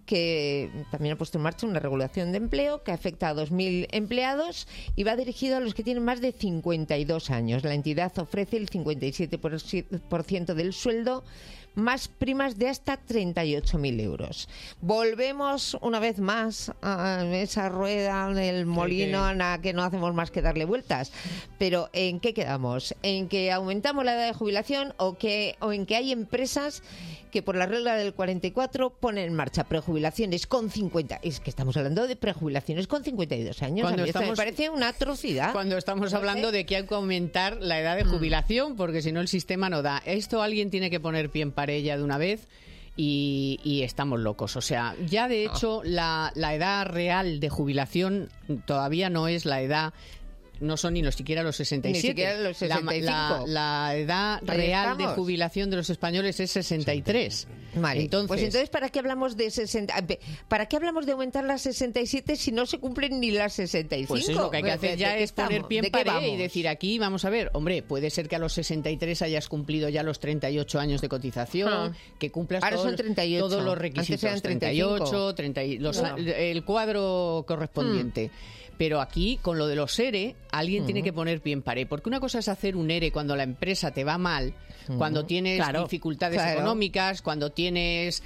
que también ha puesto en marcha una regulación de empleo que afecta a dos mil empleados y va dirigido a los que tienen más de cincuenta y dos años. La entidad ofrece el cincuenta y siete por ciento del sueldo más primas de hasta treinta y ocho mil euros. Volvemos una vez más a esa rueda del molino en la que no hacemos más que darle vueltas. Pero ¿en qué quedamos? ¿En que aumentamos la edad de jubilación o, que, o en que hay empresas que por la regla del cuarenta y cuatro ponen en marcha prejubilaciones con cincuenta? Es que estamos hablando de prejubilaciones con cincuenta y dos años. Cuando a mí estamos, esto me parece una atrocidad. Cuando estamos no hablando sé. de que hay que aumentar la edad de jubilación, mm. porque si no el sistema no da. Esto alguien tiene que poner pie en pared ya de una vez. Y, y estamos locos. O sea, ya de hecho la, la edad real de jubilación todavía no es la edad... No son ni los siquiera los sesenta y siete. Ni siquiera los sesenta y cinco. La, la, la edad Ahí real estamos. de jubilación de los españoles es sesenta y tres. Vale. Entonces, pues entonces, ¿para qué hablamos de sesenta? ¿Para qué hablamos de aumentar las sesenta y siete si no se cumplen ni las sesenta y cinco? Pues es lo que hay que hacer ya es poner pie en pared y decir aquí, vamos a ver, hombre, puede ser que a los sesenta y tres hayas cumplido ya los treinta y ocho años de cotización, ah. que cumplas Ahora todo, son treinta y ocho. todos los requisitos. Antes eran treinta y cinco. treinta y ocho, treinta, los, no. el cuadro correspondiente. Mm. Pero aquí, con lo de los ERE, alguien uh-huh. tiene que poner pie en pared. Porque una cosa es hacer un ERE cuando la empresa te va mal, uh-huh. cuando tienes claro, dificultades claro. económicas, cuando tienes...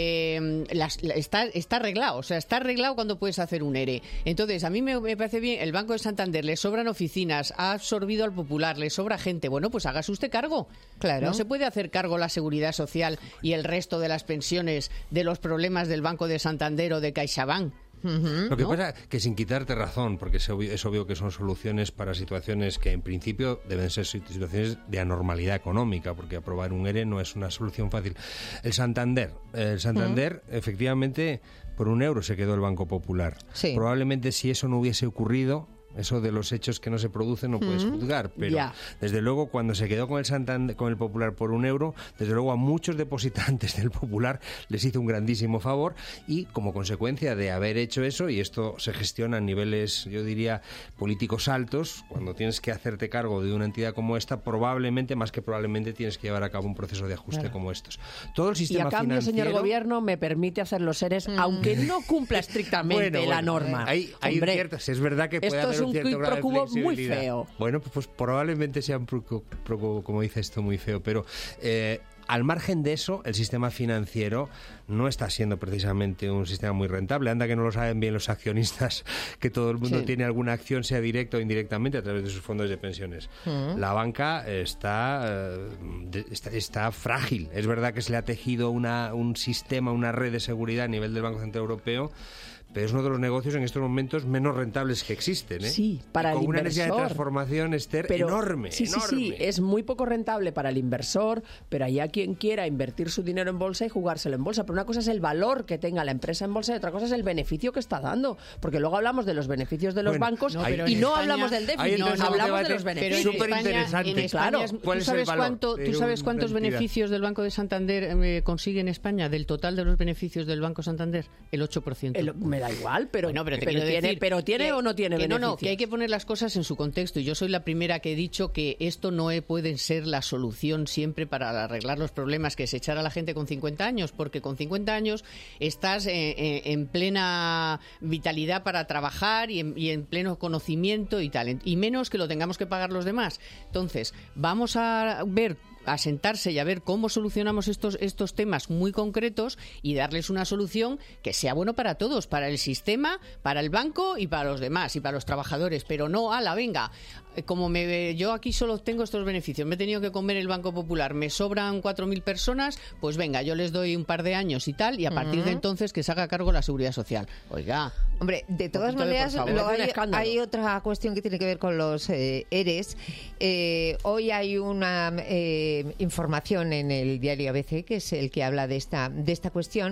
Eh, las, la, está, está arreglado, o sea, está arreglado cuando puedes hacer un ERE. Entonces, a mí me, me parece bien, el Banco de Santander, le sobran oficinas, ha absorbido al Popular, le sobra gente. Bueno, pues hágase usted cargo. Claro. No se puede hacer cargo la Seguridad Social y el resto de las pensiones de los problemas del Banco de Santander o de CaixaBank. Uh-huh, Lo que ¿no? pasa es que sin quitarte razón, porque es obvio, es obvio que son soluciones para situaciones que en principio deben ser situaciones de anormalidad económica, porque aprobar un ERE no es una solución fácil. El Santander, el Santander uh-huh. efectivamente por un euro se quedó el Banco Popular. Sí. Probablemente si eso no hubiese ocurrido, eso de los hechos que no se producen no puedes mm, juzgar, pero yeah. desde luego cuando se quedó con el Santander, con el Popular por un euro, desde luego a muchos depositantes del Popular les hizo un grandísimo favor y como consecuencia de haber hecho eso, y esto se gestiona a niveles, yo diría, políticos altos, cuando tienes que hacerte cargo de una entidad como esta, probablemente, más que probablemente, tienes que llevar a cabo un proceso de ajuste claro. como estos. Todo el sistema y a cambio, financiero... señor Gobierno, me permite hacer los ERES, mm. aunque no cumpla estrictamente bueno, la bueno, norma. Hay, hay Hombre, ciertas, es verdad que puede haber un cierto quid pro quo muy feo. Bueno, pues, pues probablemente sea un pro, pro, como dice esto, muy feo, pero eh, al margen de eso, el sistema financiero no está siendo precisamente un sistema muy rentable. Anda que no lo saben bien los accionistas, que todo el mundo sí. tiene alguna acción, sea directa o indirectamente, a través de sus fondos de pensiones. Uh-huh. La banca está, eh, de, está, está frágil. Es verdad que se le ha tejido una, un sistema, una red de seguridad a nivel del Banco Central Europeo, pero es uno de los negocios en estos momentos menos rentables que existen, ¿eh? Sí, para y con el una inversor. necesidad de transformación, Esther, pero, enorme, sí, enorme. Sí, sí, es muy poco rentable para el inversor, pero allá quien quiera invertir su dinero en bolsa y jugárselo en bolsa. Pero una cosa es el valor que tenga la empresa en bolsa y otra cosa es el beneficio que está dando. Porque luego hablamos de los beneficios de los bueno, bancos no, y no España, hablamos del déficit, no, no, hablamos de los beneficios. Súper interesante. En España, claro, ¿tú sabes, cuánto, ¿tú sabes cuántos beneficios del Banco de Santander eh, consigue en España del total de los beneficios del Banco Santander? El ocho por ciento. El, me da igual, pero... Bueno, pero, te pero, tiene, decir, pero tiene que, o no tiene que beneficios. No, no, que hay que poner las cosas en su contexto. Y yo soy la primera que he dicho que esto no puede ser la solución siempre para arreglar los problemas, que es echar a la gente con cincuenta años, porque con cincuenta años estás eh, eh, en plena vitalidad para trabajar y en, y en pleno conocimiento y tal, y menos que lo tengamos que pagar los demás. Entonces, vamos a ver, a sentarse y a ver cómo solucionamos estos, estos temas muy concretos y darles una solución que sea bueno para todos, para el sistema, para el banco y para los demás y para los trabajadores, pero no, ala, venga, como me, yo aquí solo tengo estos beneficios, me he tenido que comer el Banco Popular, me sobran cuatro mil personas, pues venga, yo les doy un par de años y tal, y a partir uh-huh. de entonces que se haga cargo la Seguridad Social. Oiga, hombre, de todas maneras, de lo hay, hay otra cuestión que tiene que ver con los eh, ERES. Eh, hoy hay una eh, información en el diario A B C, que es el que habla de esta, de esta cuestión,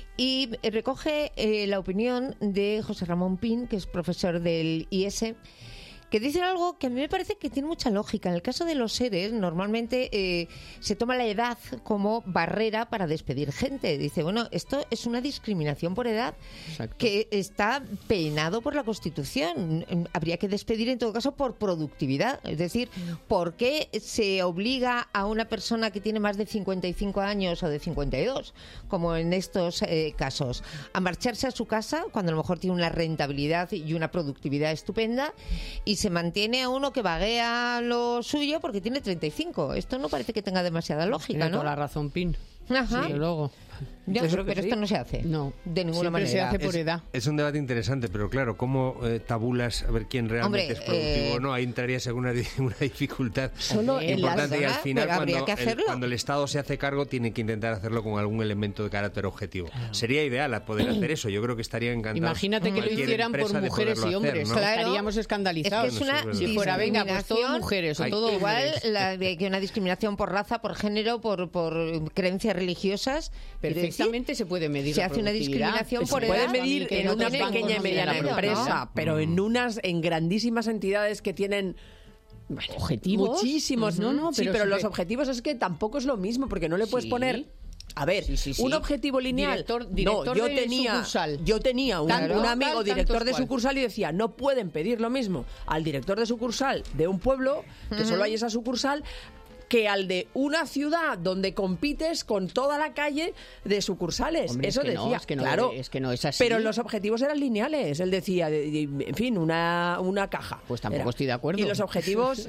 y recoge eh, la opinión de José Ramón Pin, que es profesor del I E S, que dicen algo que a mí me parece que tiene mucha lógica. En el caso de los ERES, normalmente eh, se toma la edad como barrera para despedir gente. Dice, bueno, esto es una discriminación por edad. Exacto. Que está penado por la Constitución. Habría que despedir, en todo caso, por productividad. Es decir, ¿por qué se obliga a una persona que tiene más de cincuenta y cinco años o de cincuenta y dos, como en estos eh, casos, a marcharse a su casa cuando a lo mejor tiene una rentabilidad y una productividad estupenda, y se mantiene a uno que vaguea lo suyo porque tiene treinta y cinco? Esto no parece que tenga demasiada lógica, tiene ¿no? toda la razón, Pin. Ajá. Sí, luego. Ya, pero, pero esto no se hace. No. De ninguna Siempre manera. se hace por es, edad. Es un debate interesante, pero claro, ¿cómo eh, tabulas a ver quién realmente Hombre, es productivo eh, o no? Ahí entraría según una, una dificultad Solo en importante. la Y al zona, final, pero habría cuando que el, hacerlo. cuando el Estado se hace cargo, tiene que intentar hacerlo con algún elemento de carácter objetivo. Sería ideal poder hacer eso. Yo creo que estaría encantado. Imagínate que lo hicieran por mujeres y hombres. Hacer, ¿no? Claro. Estaríamos escandalizados. Es que es una si fuera, venga, pues todo mujeres o todo igual hombres. La, que una discriminación por raza, por género, por, por creencias religiosas. Perfectamente decir, se puede medir. Se hace una discriminación por se edad. puede medir en una pequeña y mediana empresa, ¿no? Pero en unas, en grandísimas entidades que tienen bueno, objetivos, muchísimos, uh-huh. no, no, sí, pero, pero si los te... objetivos es que tampoco es lo mismo porque no le puedes sí. poner. A ver, sí, sí, sí. un objetivo lineal. Director, director no, yo de tenía, sucursal. yo tenía un, Tanto, un amigo tal, director de cual. sucursal y decía, no pueden pedir lo mismo al director de sucursal de un pueblo, que uh-huh. solo hay esa sucursal, que al de una ciudad donde compites con toda la calle de sucursales. Hombre, Eso es que decía, no, es que no, claro, es que no es así. Pero los objetivos eran lineales. Él decía, de, de, en fin, una, una caja. Pues tampoco era. estoy de acuerdo. Y los objetivos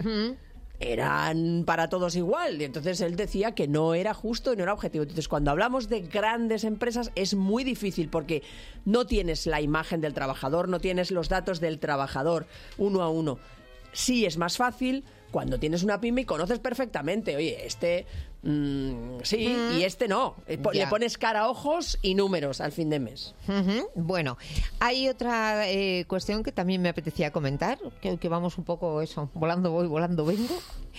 eran para todos igual. Y entonces él decía que no era justo y no era objetivo. Entonces, cuando hablamos de grandes empresas es muy difícil porque no tienes la imagen del trabajador, no tienes los datos del trabajador uno a uno. Sí es más fácil cuando tienes una pyme y conoces perfectamente, oye, este mmm, sí mm. y este no. Ya. Le pones cara, ojos y números al fin de mes. Uh-huh. Bueno, hay otra eh, cuestión que también me apetecía comentar, que, que vamos un poco eso, volando voy, volando vengo.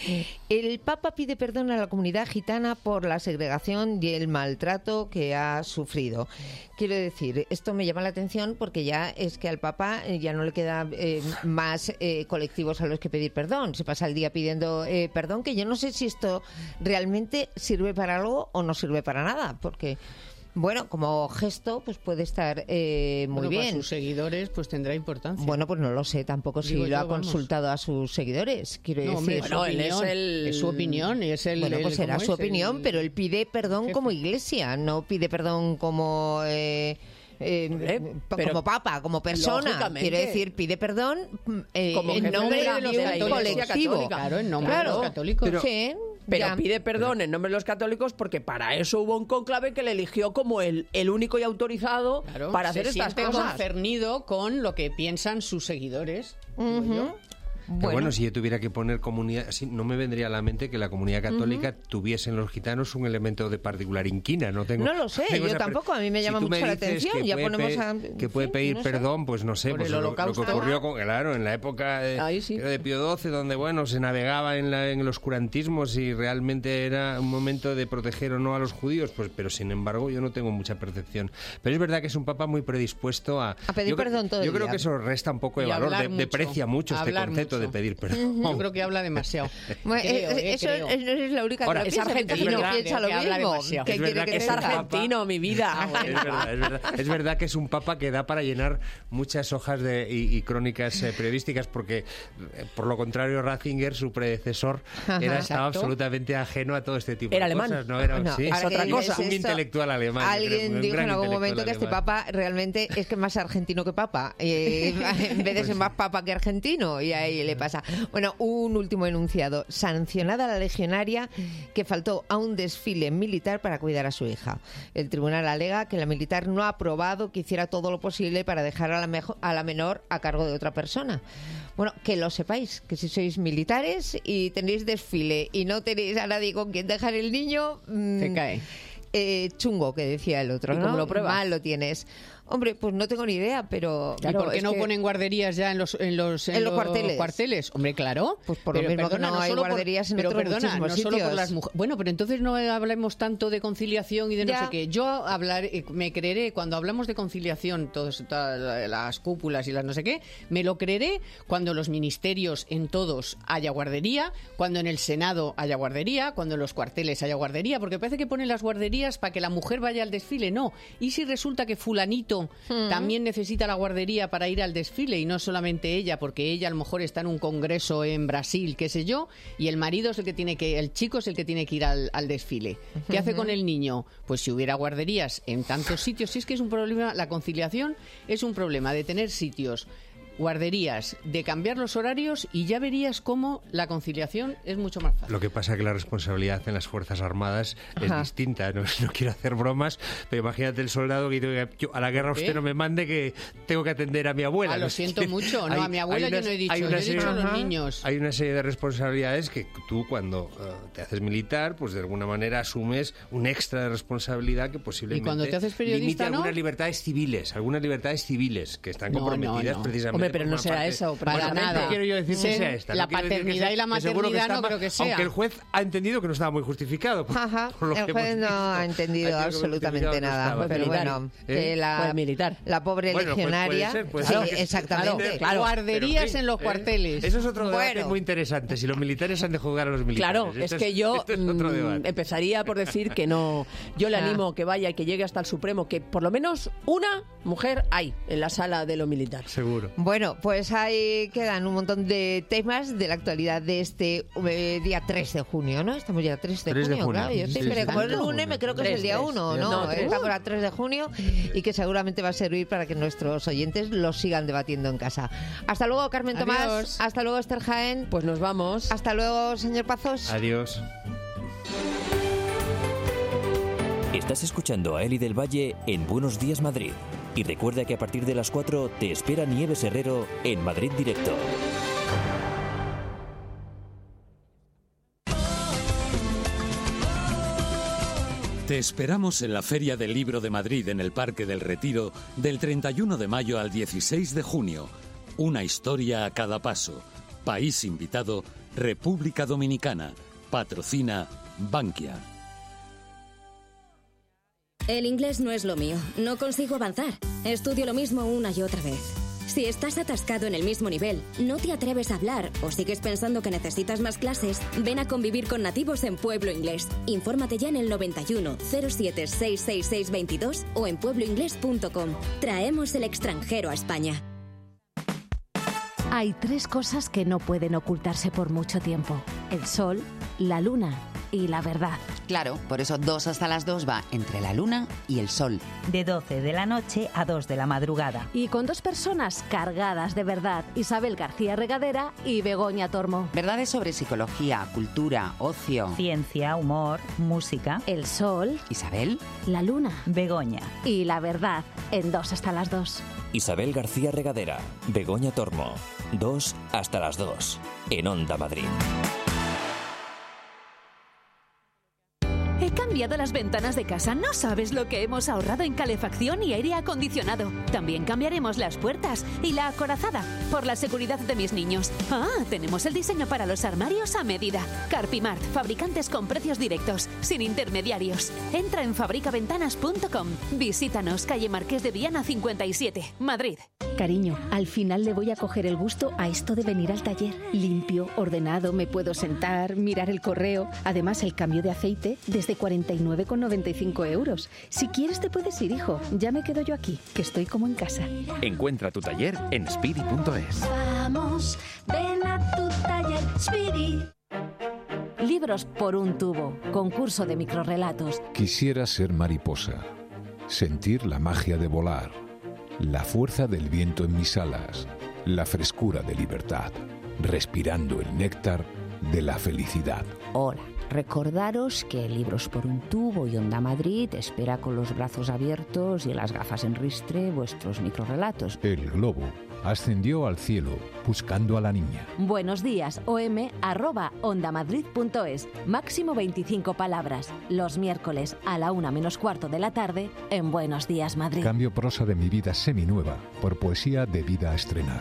El Papa pide perdón a la comunidad gitana por la segregación y el maltrato que ha sufrido. Quiero decir, esto me llama la atención porque ya es que al Papa ya no le queda eh, más eh, colectivos a los que pedir perdón. Se pasa el día pidiendo eh, perdón, que yo no sé si esto realmente sirve para algo o no sirve para nada, porque... Bueno, como gesto, pues puede estar eh, muy bueno, bien. Para sus seguidores, pues tendrá importancia. Bueno, pues no lo sé tampoco si Digo lo yo, ha vamos. consultado a sus seguidores. Quiero no, decir, bueno, su opinión, es, el... es su opinión. Es el, bueno, pues el, será su opinión, el... pero él pide perdón como iglesia, no pide perdón como... Eh, Eh, eh, pero, como papa, como persona, quiero decir, pide perdón eh, como en nombre de, los de un colectivo, claro, en nombre claro, de los católicos. Pero, sí, pero pide perdón en nombre de los católicos porque para eso hubo un conclave que le eligió como el, el único y autorizado claro, para hacer se estas cosas. Concernido con lo que piensan sus seguidores. Uh-huh. Bueno. Pero bueno, si yo tuviera que poner comunidad, así, no me vendría a la mente que la comunidad católica uh-huh. tuviese en los gitanos un elemento de particular inquina. No tengo. No lo sé, yo esa, tampoco. A mí me llama si mucho me la atención. Ya ponemos pe- a, que puede pedir sí, no perdón, sé. Pues no sé, pues lo, lo que ocurrió con, claro, en la época de, sí. de Pío doce, donde bueno se navegaba en, la, en el oscurantismo si realmente era un momento de proteger o no a los judíos, pues, pero sin embargo yo no tengo mucha percepción. Pero es verdad que es un papa muy predispuesto a, a pedir yo, perdón todo Yo el creo día. que eso resta un poco de y valor, de, mucho, deprecia mucho este concepto mucho. de pedir perdón. Yo creo que habla demasiado. Bueno, creo, eh, eh, eso creo. Es, no es la única Ahora, que es argentino, no piensa lo mismo. ¿Qué es quiere que, que es argentino, mi vida. Ah, bueno. es, verdad, es, verdad, es verdad que es un papa que da para llenar muchas hojas de, y, y crónicas eh, periodísticas porque, eh, por lo contrario, Ratzinger, su predecesor, Ajá, era, estaba absolutamente ajeno a todo este tipo era de alemán. cosas. No, era no, sí, es otra cosa. Es un esto, intelectual alemán. Alguien creo, dijo un en algún momento que alemán. este papa realmente es que es más argentino que papa. Eh, en vez de ser más papa que argentino. Y ahí le pasa. Bueno, un último enunciado. Sancionada la legionaria que faltó a un desfile militar para cuidar a su hija. El tribunal alega que la militar no ha aprobado que hiciera todo lo posible para dejar a la, mejo- a la menor a cargo de otra persona. Bueno, que lo sepáis, que si sois militares y tenéis desfile y no tenéis a nadie con quien dejar el niño... Mmm, se cae. Eh, chungo, que decía el otro, ¿Y ¿no? cómo lo pruebas? Mal lo tienes. Hombre, pues no tengo ni idea, pero... Claro, ¿y por qué no que... ponen guarderías ya en los, en los, en en los, los cuarteles? cuarteles? Hombre, claro. Pues por pero, lo mismo perdona, que no, no hay guarderías por, en pero otros perdona, muchísimos no sitios. Solo por las mujeres. Bueno, pero entonces no hablemos tanto de conciliación y de ya. no sé qué. Yo hablaré, me creeré, cuando hablamos de conciliación, todas, todas las cúpulas y las no sé qué, me lo creeré cuando los ministerios en todos haya guardería, cuando en el Senado haya guardería, cuando en los cuarteles haya guardería, porque parece que ponen las guarderías para que la mujer vaya al desfile. No. ¿Y si resulta que fulanito hmm. también necesita la guardería para ir al desfile y no solamente ella, porque ella a lo mejor está en un congreso en Brasil, qué sé yo, y el marido es el que tiene que, el chico es el que tiene que ir al, al desfile? ¿Qué uh-huh. hace con el niño? Pues si hubiera guarderías en tantos sitios, si es que es un problema, la conciliación es un problema de tener sitios guarderías, de cambiar los horarios y ya verías cómo la conciliación es mucho más fácil. Lo que pasa es que la responsabilidad en las Fuerzas Armadas es Ajá. distinta. No, no quiero hacer bromas, pero imagínate el soldado que dice, yo, a la guerra usted no me mande que tengo que atender a mi abuela. Ah, lo No, siento que mucho. No, hay- a mi abuela hay yo unas- no he dicho. hay Yo una he dicho a serie- los niños. Hay una serie de responsabilidades que tú cuando uh, te haces militar, pues de alguna manera asumes un extra de responsabilidad que posiblemente Y cuando te haces periodista, limite ¿no? algunas libertades civiles, algunas libertades civiles que están No, comprometidas no, no. precisamente. Hombre, pero por no una será parte- eso, Bueno, para no nada. quiero yo decir que Sí, sea esta. la no quiero decir que paternidad sea- y la que seguro que maternidad está no mal, creo que sea. Aunque el juez ha entendido que no estaba muy justificado. por- Ajá, por lo el que juez hemos no visto. ha entendido Ha absolutamente justificado no nada. estaba. Pero bueno, ¿Eh? que la, Pues militar. la pobre Bueno, pues puede legionaria. ser, puede Sí, ser que- exactamente. Claro, Claro, guarderías pero, en los ¿eh? cuarteles. Eso es otro debate Bueno. muy interesante. Si los militares han de juzgar a los militares. Claro, es Esto que yo esto es otro mm, debate. empezaría por decir que no. Yo le Ah. animo que vaya y que llegue hasta el Supremo, que por lo menos una mujer hay en la sala de lo militar. Seguro. Bueno, pues ahí quedan un montón de temas de la actualidad de este eh, día tres de junio, ¿no? Estamos ya a tres de tres de junio, junio. claro. Yo Sí, siempre, sí, como es sí. lunes, me creo que es Tres, el día tres. uno, No, ¿no? tres. Estamos a tres de junio y que seguramente va a servir para que nuestros oyentes lo sigan debatiendo en casa. Hasta luego, Carmen Tomás. Adiós. Hasta luego, Esther Jaén. Pues nos vamos. Hasta luego, señor Pazos. Adiós. Estás escuchando a Eli del Valle en Buenos Días Madrid. Y recuerda que a partir de las cuatro te espera Nieves Herrero en Madrid Directo. Te esperamos en la Feria del Libro de Madrid en el Parque del Retiro del treinta y uno de mayo al dieciséis de junio. Una historia a cada paso. País invitado, República Dominicana. Patrocina Bankia. El inglés no es lo mío. No consigo avanzar. Estudio lo mismo una y otra vez. Si estás atascado en el mismo nivel, no te atreves a hablar o sigues pensando que necesitas más clases, ven a convivir con nativos en Pueblo Inglés. Infórmate ya en el noventa y uno, cero siete, sesenta y seis veintidós o en pueblo inglés punto com. Traemos el extranjero a España. Hay tres cosas que no pueden ocultarse por mucho tiempo: el sol, la luna y la verdad. Claro, por eso dos hasta las dos va entre la luna y el sol. De doce de la noche a dos de la madrugada. Y con dos personas cargadas de verdad: Isabel García Regadera y Begoña Tormo. Verdades sobre psicología, cultura, ocio. Ciencia, humor, música. El sol, Isabel, la luna Begoña. y la verdad en dos hasta las dos. Isabel García Regadera, Begoña Tormo. Dos hasta las dos. En Onda Madrid. He cambiado las ventanas de casa. No sabes lo que hemos ahorrado en calefacción y aire acondicionado. También cambiaremos las puertas y la acorazada por la seguridad de mis niños. Ah, tenemos el diseño para los armarios a medida. Carpimart, fabricantes con precios directos, sin intermediarios. Entra en fabrica ventanas punto com. Visítanos, calle Marqués de Viana cincuenta y siete, Madrid. Cariño, al final le voy a coger el gusto a esto de venir al taller. Limpio, ordenado, me puedo sentar, mirar el correo. Además, el cambio de aceite desde cuarenta y nueve con noventa y cinco euros. Si quieres te puedes ir, hijo. Ya me quedo yo aquí, que estoy como en casa. Encuentra tu taller en speedy punto es. Vamos, ven a tu taller, Speedy. Libros por un tubo. Concurso de microrrelatos. Quisiera ser mariposa, sentir la magia de volar, la fuerza del viento en mis alas, la frescura de libertad, respirando el néctar de la felicidad. Hola, recordaros que Libros por un tubo y Onda Madrid espera con los brazos abiertos y las gafas en ristre vuestros microrrelatos. El globo ascendió al cielo buscando a la niña. Buenos días, om arroba ondamadrid punto es. Máximo veinticinco palabras. Los miércoles a la una menos cuarto de la tarde en Buenos Días Madrid. Cambio prosa de mi vida seminueva por poesía de vida a estrenar.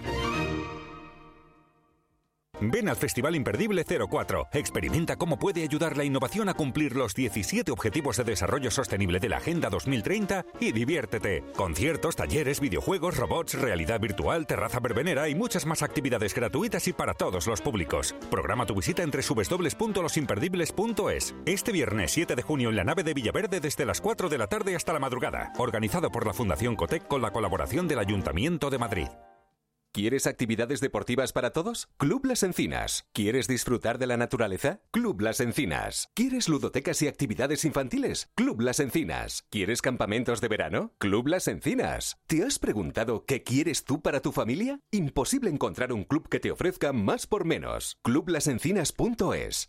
Ven al Festival Imperdible cero cuatro. Experimenta cómo puede ayudar la innovación a cumplir los diecisiete Objetivos de Desarrollo Sostenible de la Agenda dos mil treinta y diviértete. Conciertos, talleres, videojuegos, robots, realidad virtual, terraza verbenera y muchas más actividades gratuitas y para todos los públicos. Programa tu visita en doble u doble u doble u punto los imperdibles punto es. Este viernes siete de junio en la nave de Villaverde desde las cuatro de la tarde hasta la madrugada. Organizado por la Fundación Cotec con la colaboración del Ayuntamiento de Madrid. ¿Quieres actividades deportivas para todos? Club Las Encinas. ¿Quieres disfrutar de la naturaleza? Club Las Encinas. ¿Quieres ludotecas y actividades infantiles? Club Las Encinas. ¿Quieres campamentos de verano? Club Las Encinas. ¿Te has preguntado qué quieres tú para tu familia? Imposible encontrar un club que te ofrezca más por menos. club las encinas punto es.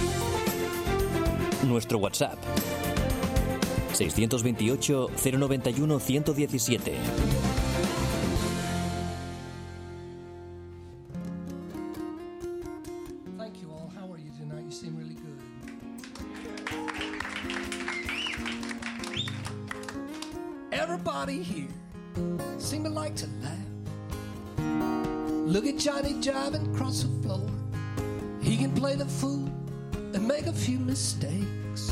Nuestro WhatsApp seiscientos veintiocho, cero noventa y uno, ciento diecisiete. Everybody here seem to like to laugh. Look at Johnny driving across the floor. He can play the fool and make a few mistakes,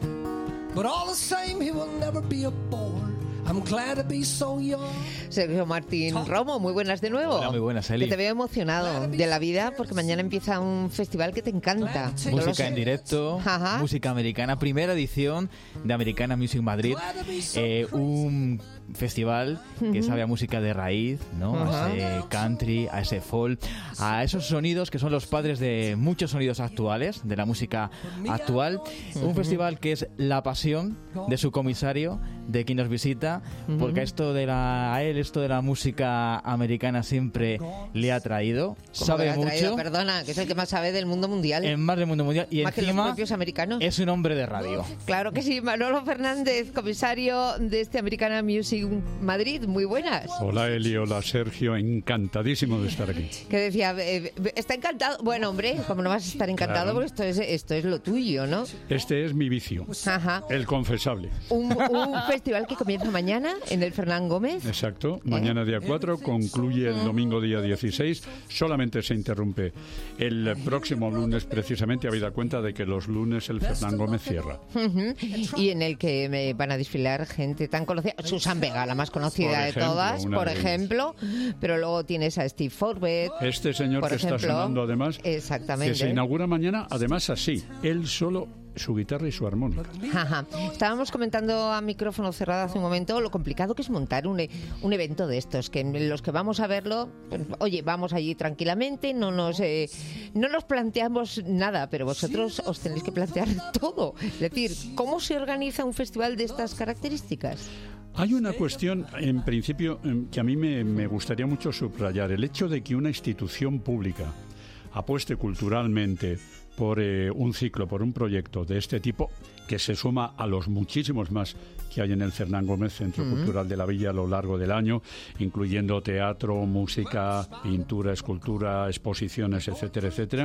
but all the same he will never be a bore. I'm glad to be so young. Sergio Martín Romo, muy buenas de nuevo. Hola, muy buenas, Eli. Que te veo emocionado de la vida porque mañana empieza un festival que te encanta. Música en directo, Ajá. música americana, primera edición de Americana Music Madrid, eh, un festival que uh-huh. sabe a música de raíz, ¿no? Uh-huh. A ese country, a ese folk, a esos sonidos que son los padres de muchos sonidos actuales, de la música actual. Uh-huh. Un festival que es la pasión de su comisario, de quien nos visita, uh-huh. porque esto de la, a él esto de la música americana siempre le ha traído. Sabe ha traído? mucho. Perdona, que es el que más sabe del mundo mundial. En más del mundo mundial. Y más encima que los propios americanos. Es un hombre de radio. Claro que sí. Manolo Fernández, comisario de este Americana Music Madrid. Muy buenas. Hola Eli, hola Sergio. Encantadísimo de estar aquí. Que decía, eh, está encantado. Bueno, hombre, como no vas a estar encantado, claro. porque esto es, esto es lo tuyo, ¿no? Este es mi vicio. Ajá. El confesable. Un, un festival que comienza mañana en el Fernán Gómez. Exacto. Mañana día cuatro, concluye el domingo día dieciséis. Solamente se interrumpe el próximo lunes, precisamente, habida cuenta de que los lunes el Fernán Gómez cierra. Uh-huh. Y en el que me van a desfilar gente tan conocida. Susan Vega, la más conocida ejemplo, de todas, por de ejemplo. Ellas. Pero luego tienes a Steve Forbes. Este señor que ejemplo, está sonando además. Exactamente. Que se inaugura mañana, además así, él solo, su guitarra y su armónica. Ajá. Estábamos comentando a micrófono cerrado hace un momento lo complicado que es montar un, un evento de estos, que los que vamos a verlo, pues, oye, vamos allí tranquilamente, no nos eh, no nos planteamos nada, pero vosotros os tenéis que plantear todo. Es decir, ¿cómo se organiza un festival de estas características? Hay una cuestión, en principio, que a mí me, me gustaría mucho subrayar. El hecho de que una institución pública apueste culturalmente por eh, un ciclo, por un proyecto de este tipo, que se suma a los muchísimos más que hay en el Fernán Gómez, Centro uh-huh. Cultural de la Villa, a lo largo del año, incluyendo teatro, música, pintura, escultura, exposiciones, etcétera, etcétera.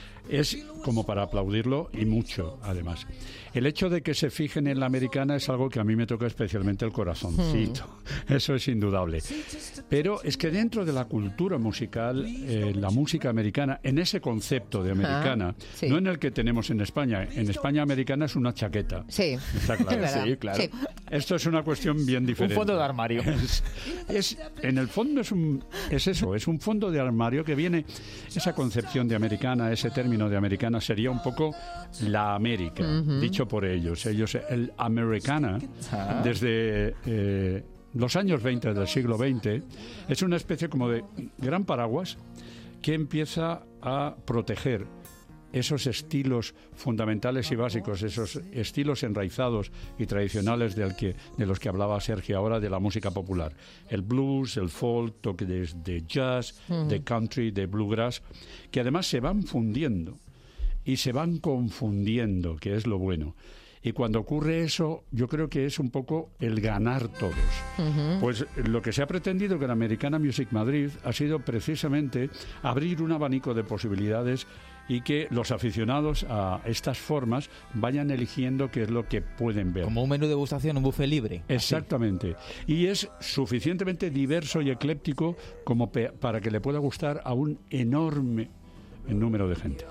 Es como para aplaudirlo y mucho, además. El hecho de que se fijen en la americana es algo que a mí me toca especialmente el corazoncito. Hmm. Eso es indudable. Pero es que dentro de la cultura musical, eh, la música americana, en ese concepto de americana, ah, sí. no en el que tenemos en España. En España americana es una chaqueta. Sí. Está claro. Sí, claro. Sí. Esto es una cuestión bien diferente. Un fondo de armario. Es, es, en el fondo es, un, es eso, es un fondo de armario que viene, esa concepción de americana, ese término de americana sería un poco la América, uh-huh. dicho por ellos. Ellos, el americana, uh-huh. desde eh, los años veinte del siglo veinte, es una especie como de gran paraguas que empieza a proteger esos estilos fundamentales y básicos, esos estilos enraizados y tradicionales del que, de los que hablaba Sergio ahora, de la música popular. El blues, el folk, toque de, de jazz, uh-huh. de country, de bluegrass, que además se van fundiendo y se van confundiendo, que es lo bueno. Y cuando ocurre eso, yo creo que es un poco el ganar todos. Uh-huh. Pues lo que se ha pretendido con Americana Music Madrid ha sido precisamente abrir un abanico de posibilidades y que los aficionados a estas formas vayan eligiendo qué es lo que pueden ver. Como un menú de degustación, un buffet libre. Exactamente. Así. Y es suficientemente diverso y ecléptico como pe- para que le pueda gustar a un enorme número de gente.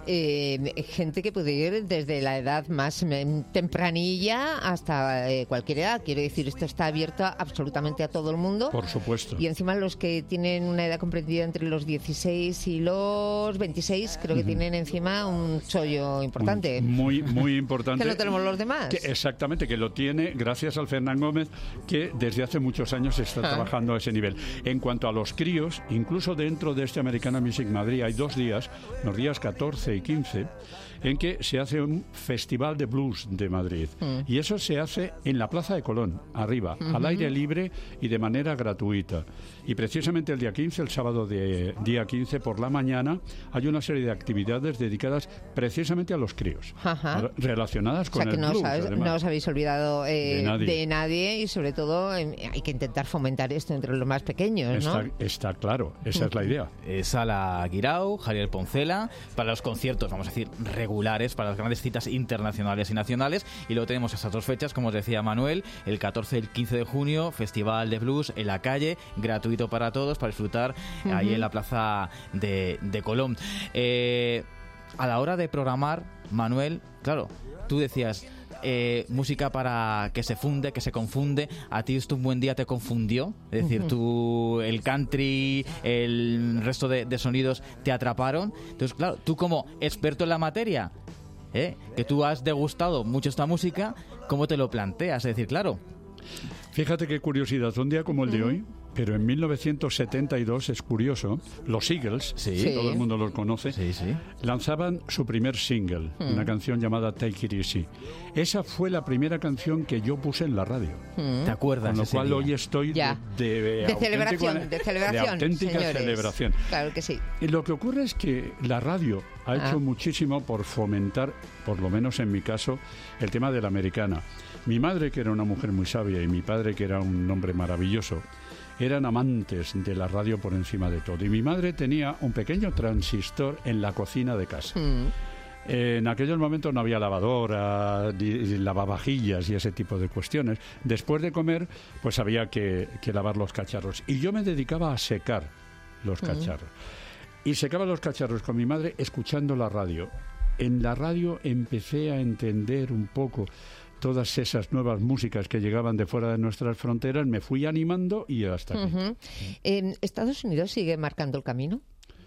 eh, gente que puede ir desde la edad más eh, tempranilla hasta eh, cualquier edad. Quiero decir, esto está abierto absolutamente a todo el mundo. Por supuesto. Y encima los que tienen una edad comprendida entre los dieciséis y los veintiséis, creo que uh-huh. tienen encima un chollo importante. Muy, muy importante. Que no tenemos los demás. Que exactamente, que lo tiene gracias al Fernán Gómez, que desde hace muchos años está ah. trabajando a ese nivel. En cuanto a los críos, incluso dentro de este Americana Music Madrid hay dos días, los días catorce y quince, en que se hace un festival de blues de Madrid. Mm. Y eso se hace en la Plaza de Colón, arriba, uh-huh. al aire libre y de manera gratuita. Y precisamente el día quince, el sábado de día quince por la mañana, hay una serie de actividades dedicadas precisamente a los críos, Ajá. relacionadas con o sea, que el no blues. Os habéis, no os habéis olvidado eh, de, nadie. de nadie y sobre todo eh, hay que intentar fomentar esto entre los más pequeños, ¿no? Está, está claro, esa es la idea. Eh, Sala Guirao, Javier Poncela, para los conciertos, vamos a decir, regulares, para las grandes citas internacionales y nacionales. Y luego tenemos esas dos fechas, como os decía Manuel, el catorce y el quince de junio, Festival de Blues en la calle, gratuito para todos, para disfrutar uh-huh. ahí en la plaza de, de Colón. Eh, a la hora de programar, Manuel, claro, tú decías... Eh, música para que se funde, que se confunde. ¿A ti esto un buen día te confundió? Es decir, uh-huh. tú, el country, el resto de, de sonidos te atraparon. Entonces, claro, tú como experto en la materia, ¿eh? que tú has degustado mucho esta música, ¿cómo te lo planteas? Es decir, claro... Fíjate qué curiosidad, un día como el de uh-huh. hoy, pero en mil novecientos setenta y dos, es curioso, los Eagles, sí. Sí. todo el mundo los conoce, sí, sí. lanzaban su primer single, mm. una canción llamada Take It Easy. Esa fue la primera canción que yo puse en la radio. Mm. ¿Te acuerdas? Con lo cual día? hoy estoy ya. de, de, de celebración, de celebración, de auténtica señores. celebración. Claro que sí. Y lo que ocurre es que la radio ha ah. hecho muchísimo por fomentar, por lo menos en mi caso, el tema de la americana. Mi madre, que era una mujer muy sabia, y mi padre, que era un hombre maravilloso, eran amantes de la radio por encima de todo. Y mi madre tenía un pequeño transistor en la cocina de casa. Mm. En aquellos momentos no había lavadora, ni lavavajillas y ese tipo de cuestiones. Después de comer, pues había que, que lavar los cacharros. Y yo me dedicaba a secar los mm. cacharros. Y secaba los cacharros con mi madre escuchando la radio. En la radio empecé a entender un poco todas esas nuevas músicas que llegaban de fuera de nuestras fronteras, me fui animando y hasta aquí. Uh-huh. ¿En Estados Unidos sigue marcando el camino?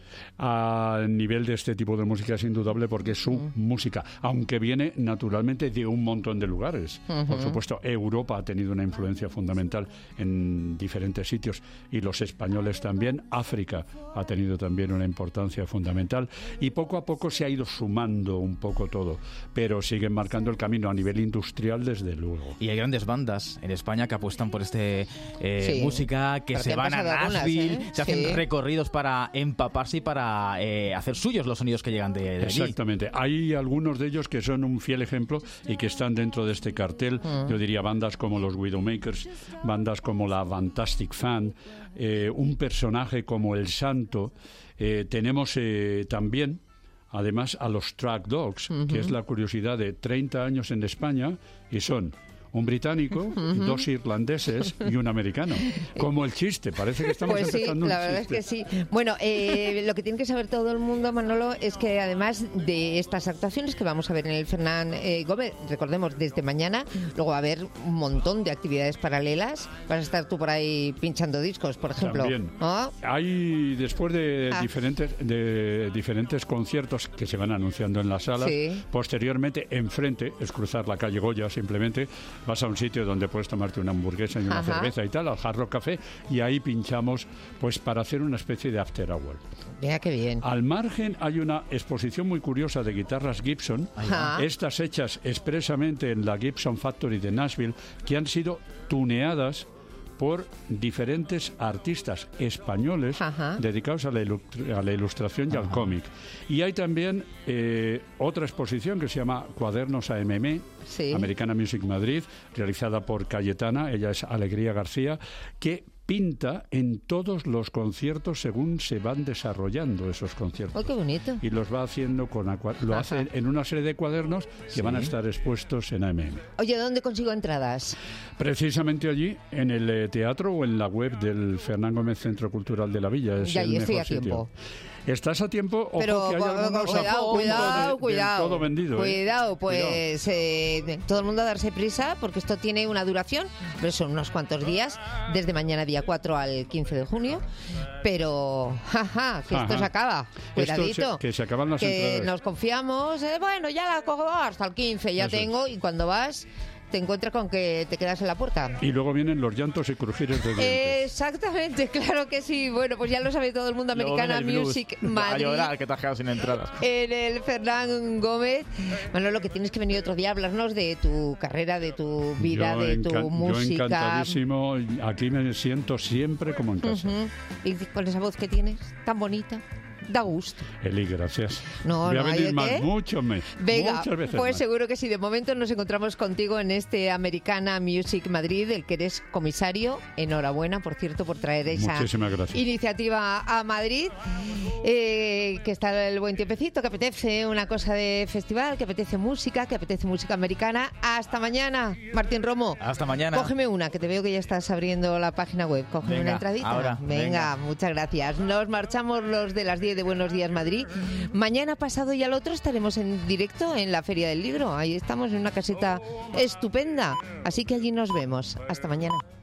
A nivel de este tipo de música es indudable porque es su uh-huh. música, aunque viene naturalmente de un montón de lugares. Uh-huh. Por supuesto, Europa ha tenido una influencia fundamental en diferentes sitios y los españoles también. África ha tenido también una importancia fundamental y poco a poco se ha ido sumando un poco todo, pero siguen marcando el camino a nivel industrial desde luego. Y hay grandes bandas en España que apuestan por este eh, sí. música, que pero se van a Nashville, algunas, ¿eh? se hacen sí. recorridos para empaparse y para eh, hacer suyos los sonidos que llegan de, de Exactamente. allí. Hay algunos de ellos que son un fiel ejemplo y que están dentro de este cartel. Mm. Yo diría bandas como los Widowmakers, bandas como la Fantastic Fan, eh, un personaje como El Santo. Eh, tenemos eh, también, además, a los Track Dogs, uh-huh. que es la curiosidad de treinta años en España y son... un británico, uh-huh. dos irlandeses y un americano. Como el chiste, parece que estamos pues empezando sí, un la verdad chiste. es que sí. Bueno, eh, lo que tiene que saber todo el mundo, Manolo, es que además de estas actuaciones que vamos a ver en el Fernán eh, Gómez, recordemos, desde mañana, luego va a haber un montón de actividades paralelas. Vas a estar tú por ahí pinchando discos, por ejemplo. También. ¿Oh? Hay, después de, ah. diferentes, de diferentes conciertos que se van anunciando en la sala, sí. posteriormente, enfrente, es cruzar la calle Goya, simplemente, vas a un sitio donde puedes tomarte una hamburguesa y una Ajá. cerveza y tal, al Hard Rock Café, y ahí pinchamos pues para hacer una especie de after hour. Mira qué bien. Al margen hay una exposición muy curiosa de guitarras Gibson, Ajá. estas hechas expresamente en la Gibson Factory de Nashville, que han sido tuneadas por diferentes artistas españoles Ajá. dedicados a la, ilustri- a la ilustración y Ajá. al cómic. Y hay también eh, otra exposición que se llama Cuadernos A M M, sí. Americana Music Madrid, realizada por Cayetana, ella es Alegría García, que pinta en todos los conciertos según se van desarrollando esos conciertos. ¡Oh, qué bonito! Y los va haciendo con acua- lo Ajá. hace en una serie de cuadernos que ¿Sí? van a estar expuestos en A M M. Oye, ¿dónde consigo entradas? Precisamente allí, en el eh, teatro o en la web del Fernán Gómez Centro Cultural de la Villa. Es ya, el y estoy mejor a tiempo. sitio. Estás a tiempo, ojo, Pero que hay algunos cuidado, a punto cuidado, de, cuidado. del todo vendido. ¿eh? Cuidado, pues eh, todo el mundo a darse prisa porque esto tiene una duración, pero son unos cuantos días, desde mañana día cuatro al quince de junio, pero jaja, que esto Ajá. se acaba, cuidadito. Esto se- que se acaban las que entradas. nos confiamos, eh, bueno, ya la cojo hasta el quince, ya Eso tengo, y cuando vas te encuentras con que te quedas en la puerta. Y luego vienen los llantos y crujires de dientes. Exactamente, claro que sí. Bueno, pues ya lo sabe todo el mundo. Luego Americana viene el blues. Music A Madrid. llorar, que te has quedado sin entradas. En el Fernán Gómez. Manolo, que tienes que venir otro día a hablarnos de tu carrera, de tu vida, Yo de tu encan- Yo música. encantadísimo. Aquí me siento siempre como en casa. Ujú. Y con esa voz que tienes, tan bonita, da gusto. Eli, gracias. No, Voy a no hay venir de más, qué. muchos me, Venga, muchas veces pues más. seguro que sí. De momento nos encontramos contigo en este Americana Music Madrid, del que eres comisario. Enhorabuena, por cierto, por traer esa Muchísimas gracias. iniciativa a Madrid. Eh, que está el buen tiempecito, que apetece una cosa de festival, que apetece música, que apetece música americana. Hasta mañana, Martín Romo. Hasta mañana. Cógeme una, que te veo que ya estás abriendo la página web. Cógeme Venga, una entradita. ahora, venga, venga. muchas gracias. Nos marchamos los de las diez de Buenos Días Madrid. Mañana pasado y al otro estaremos en directo en la Feria del Libro. Ahí estamos en una caseta estupenda. Así que allí nos vemos. Hasta mañana.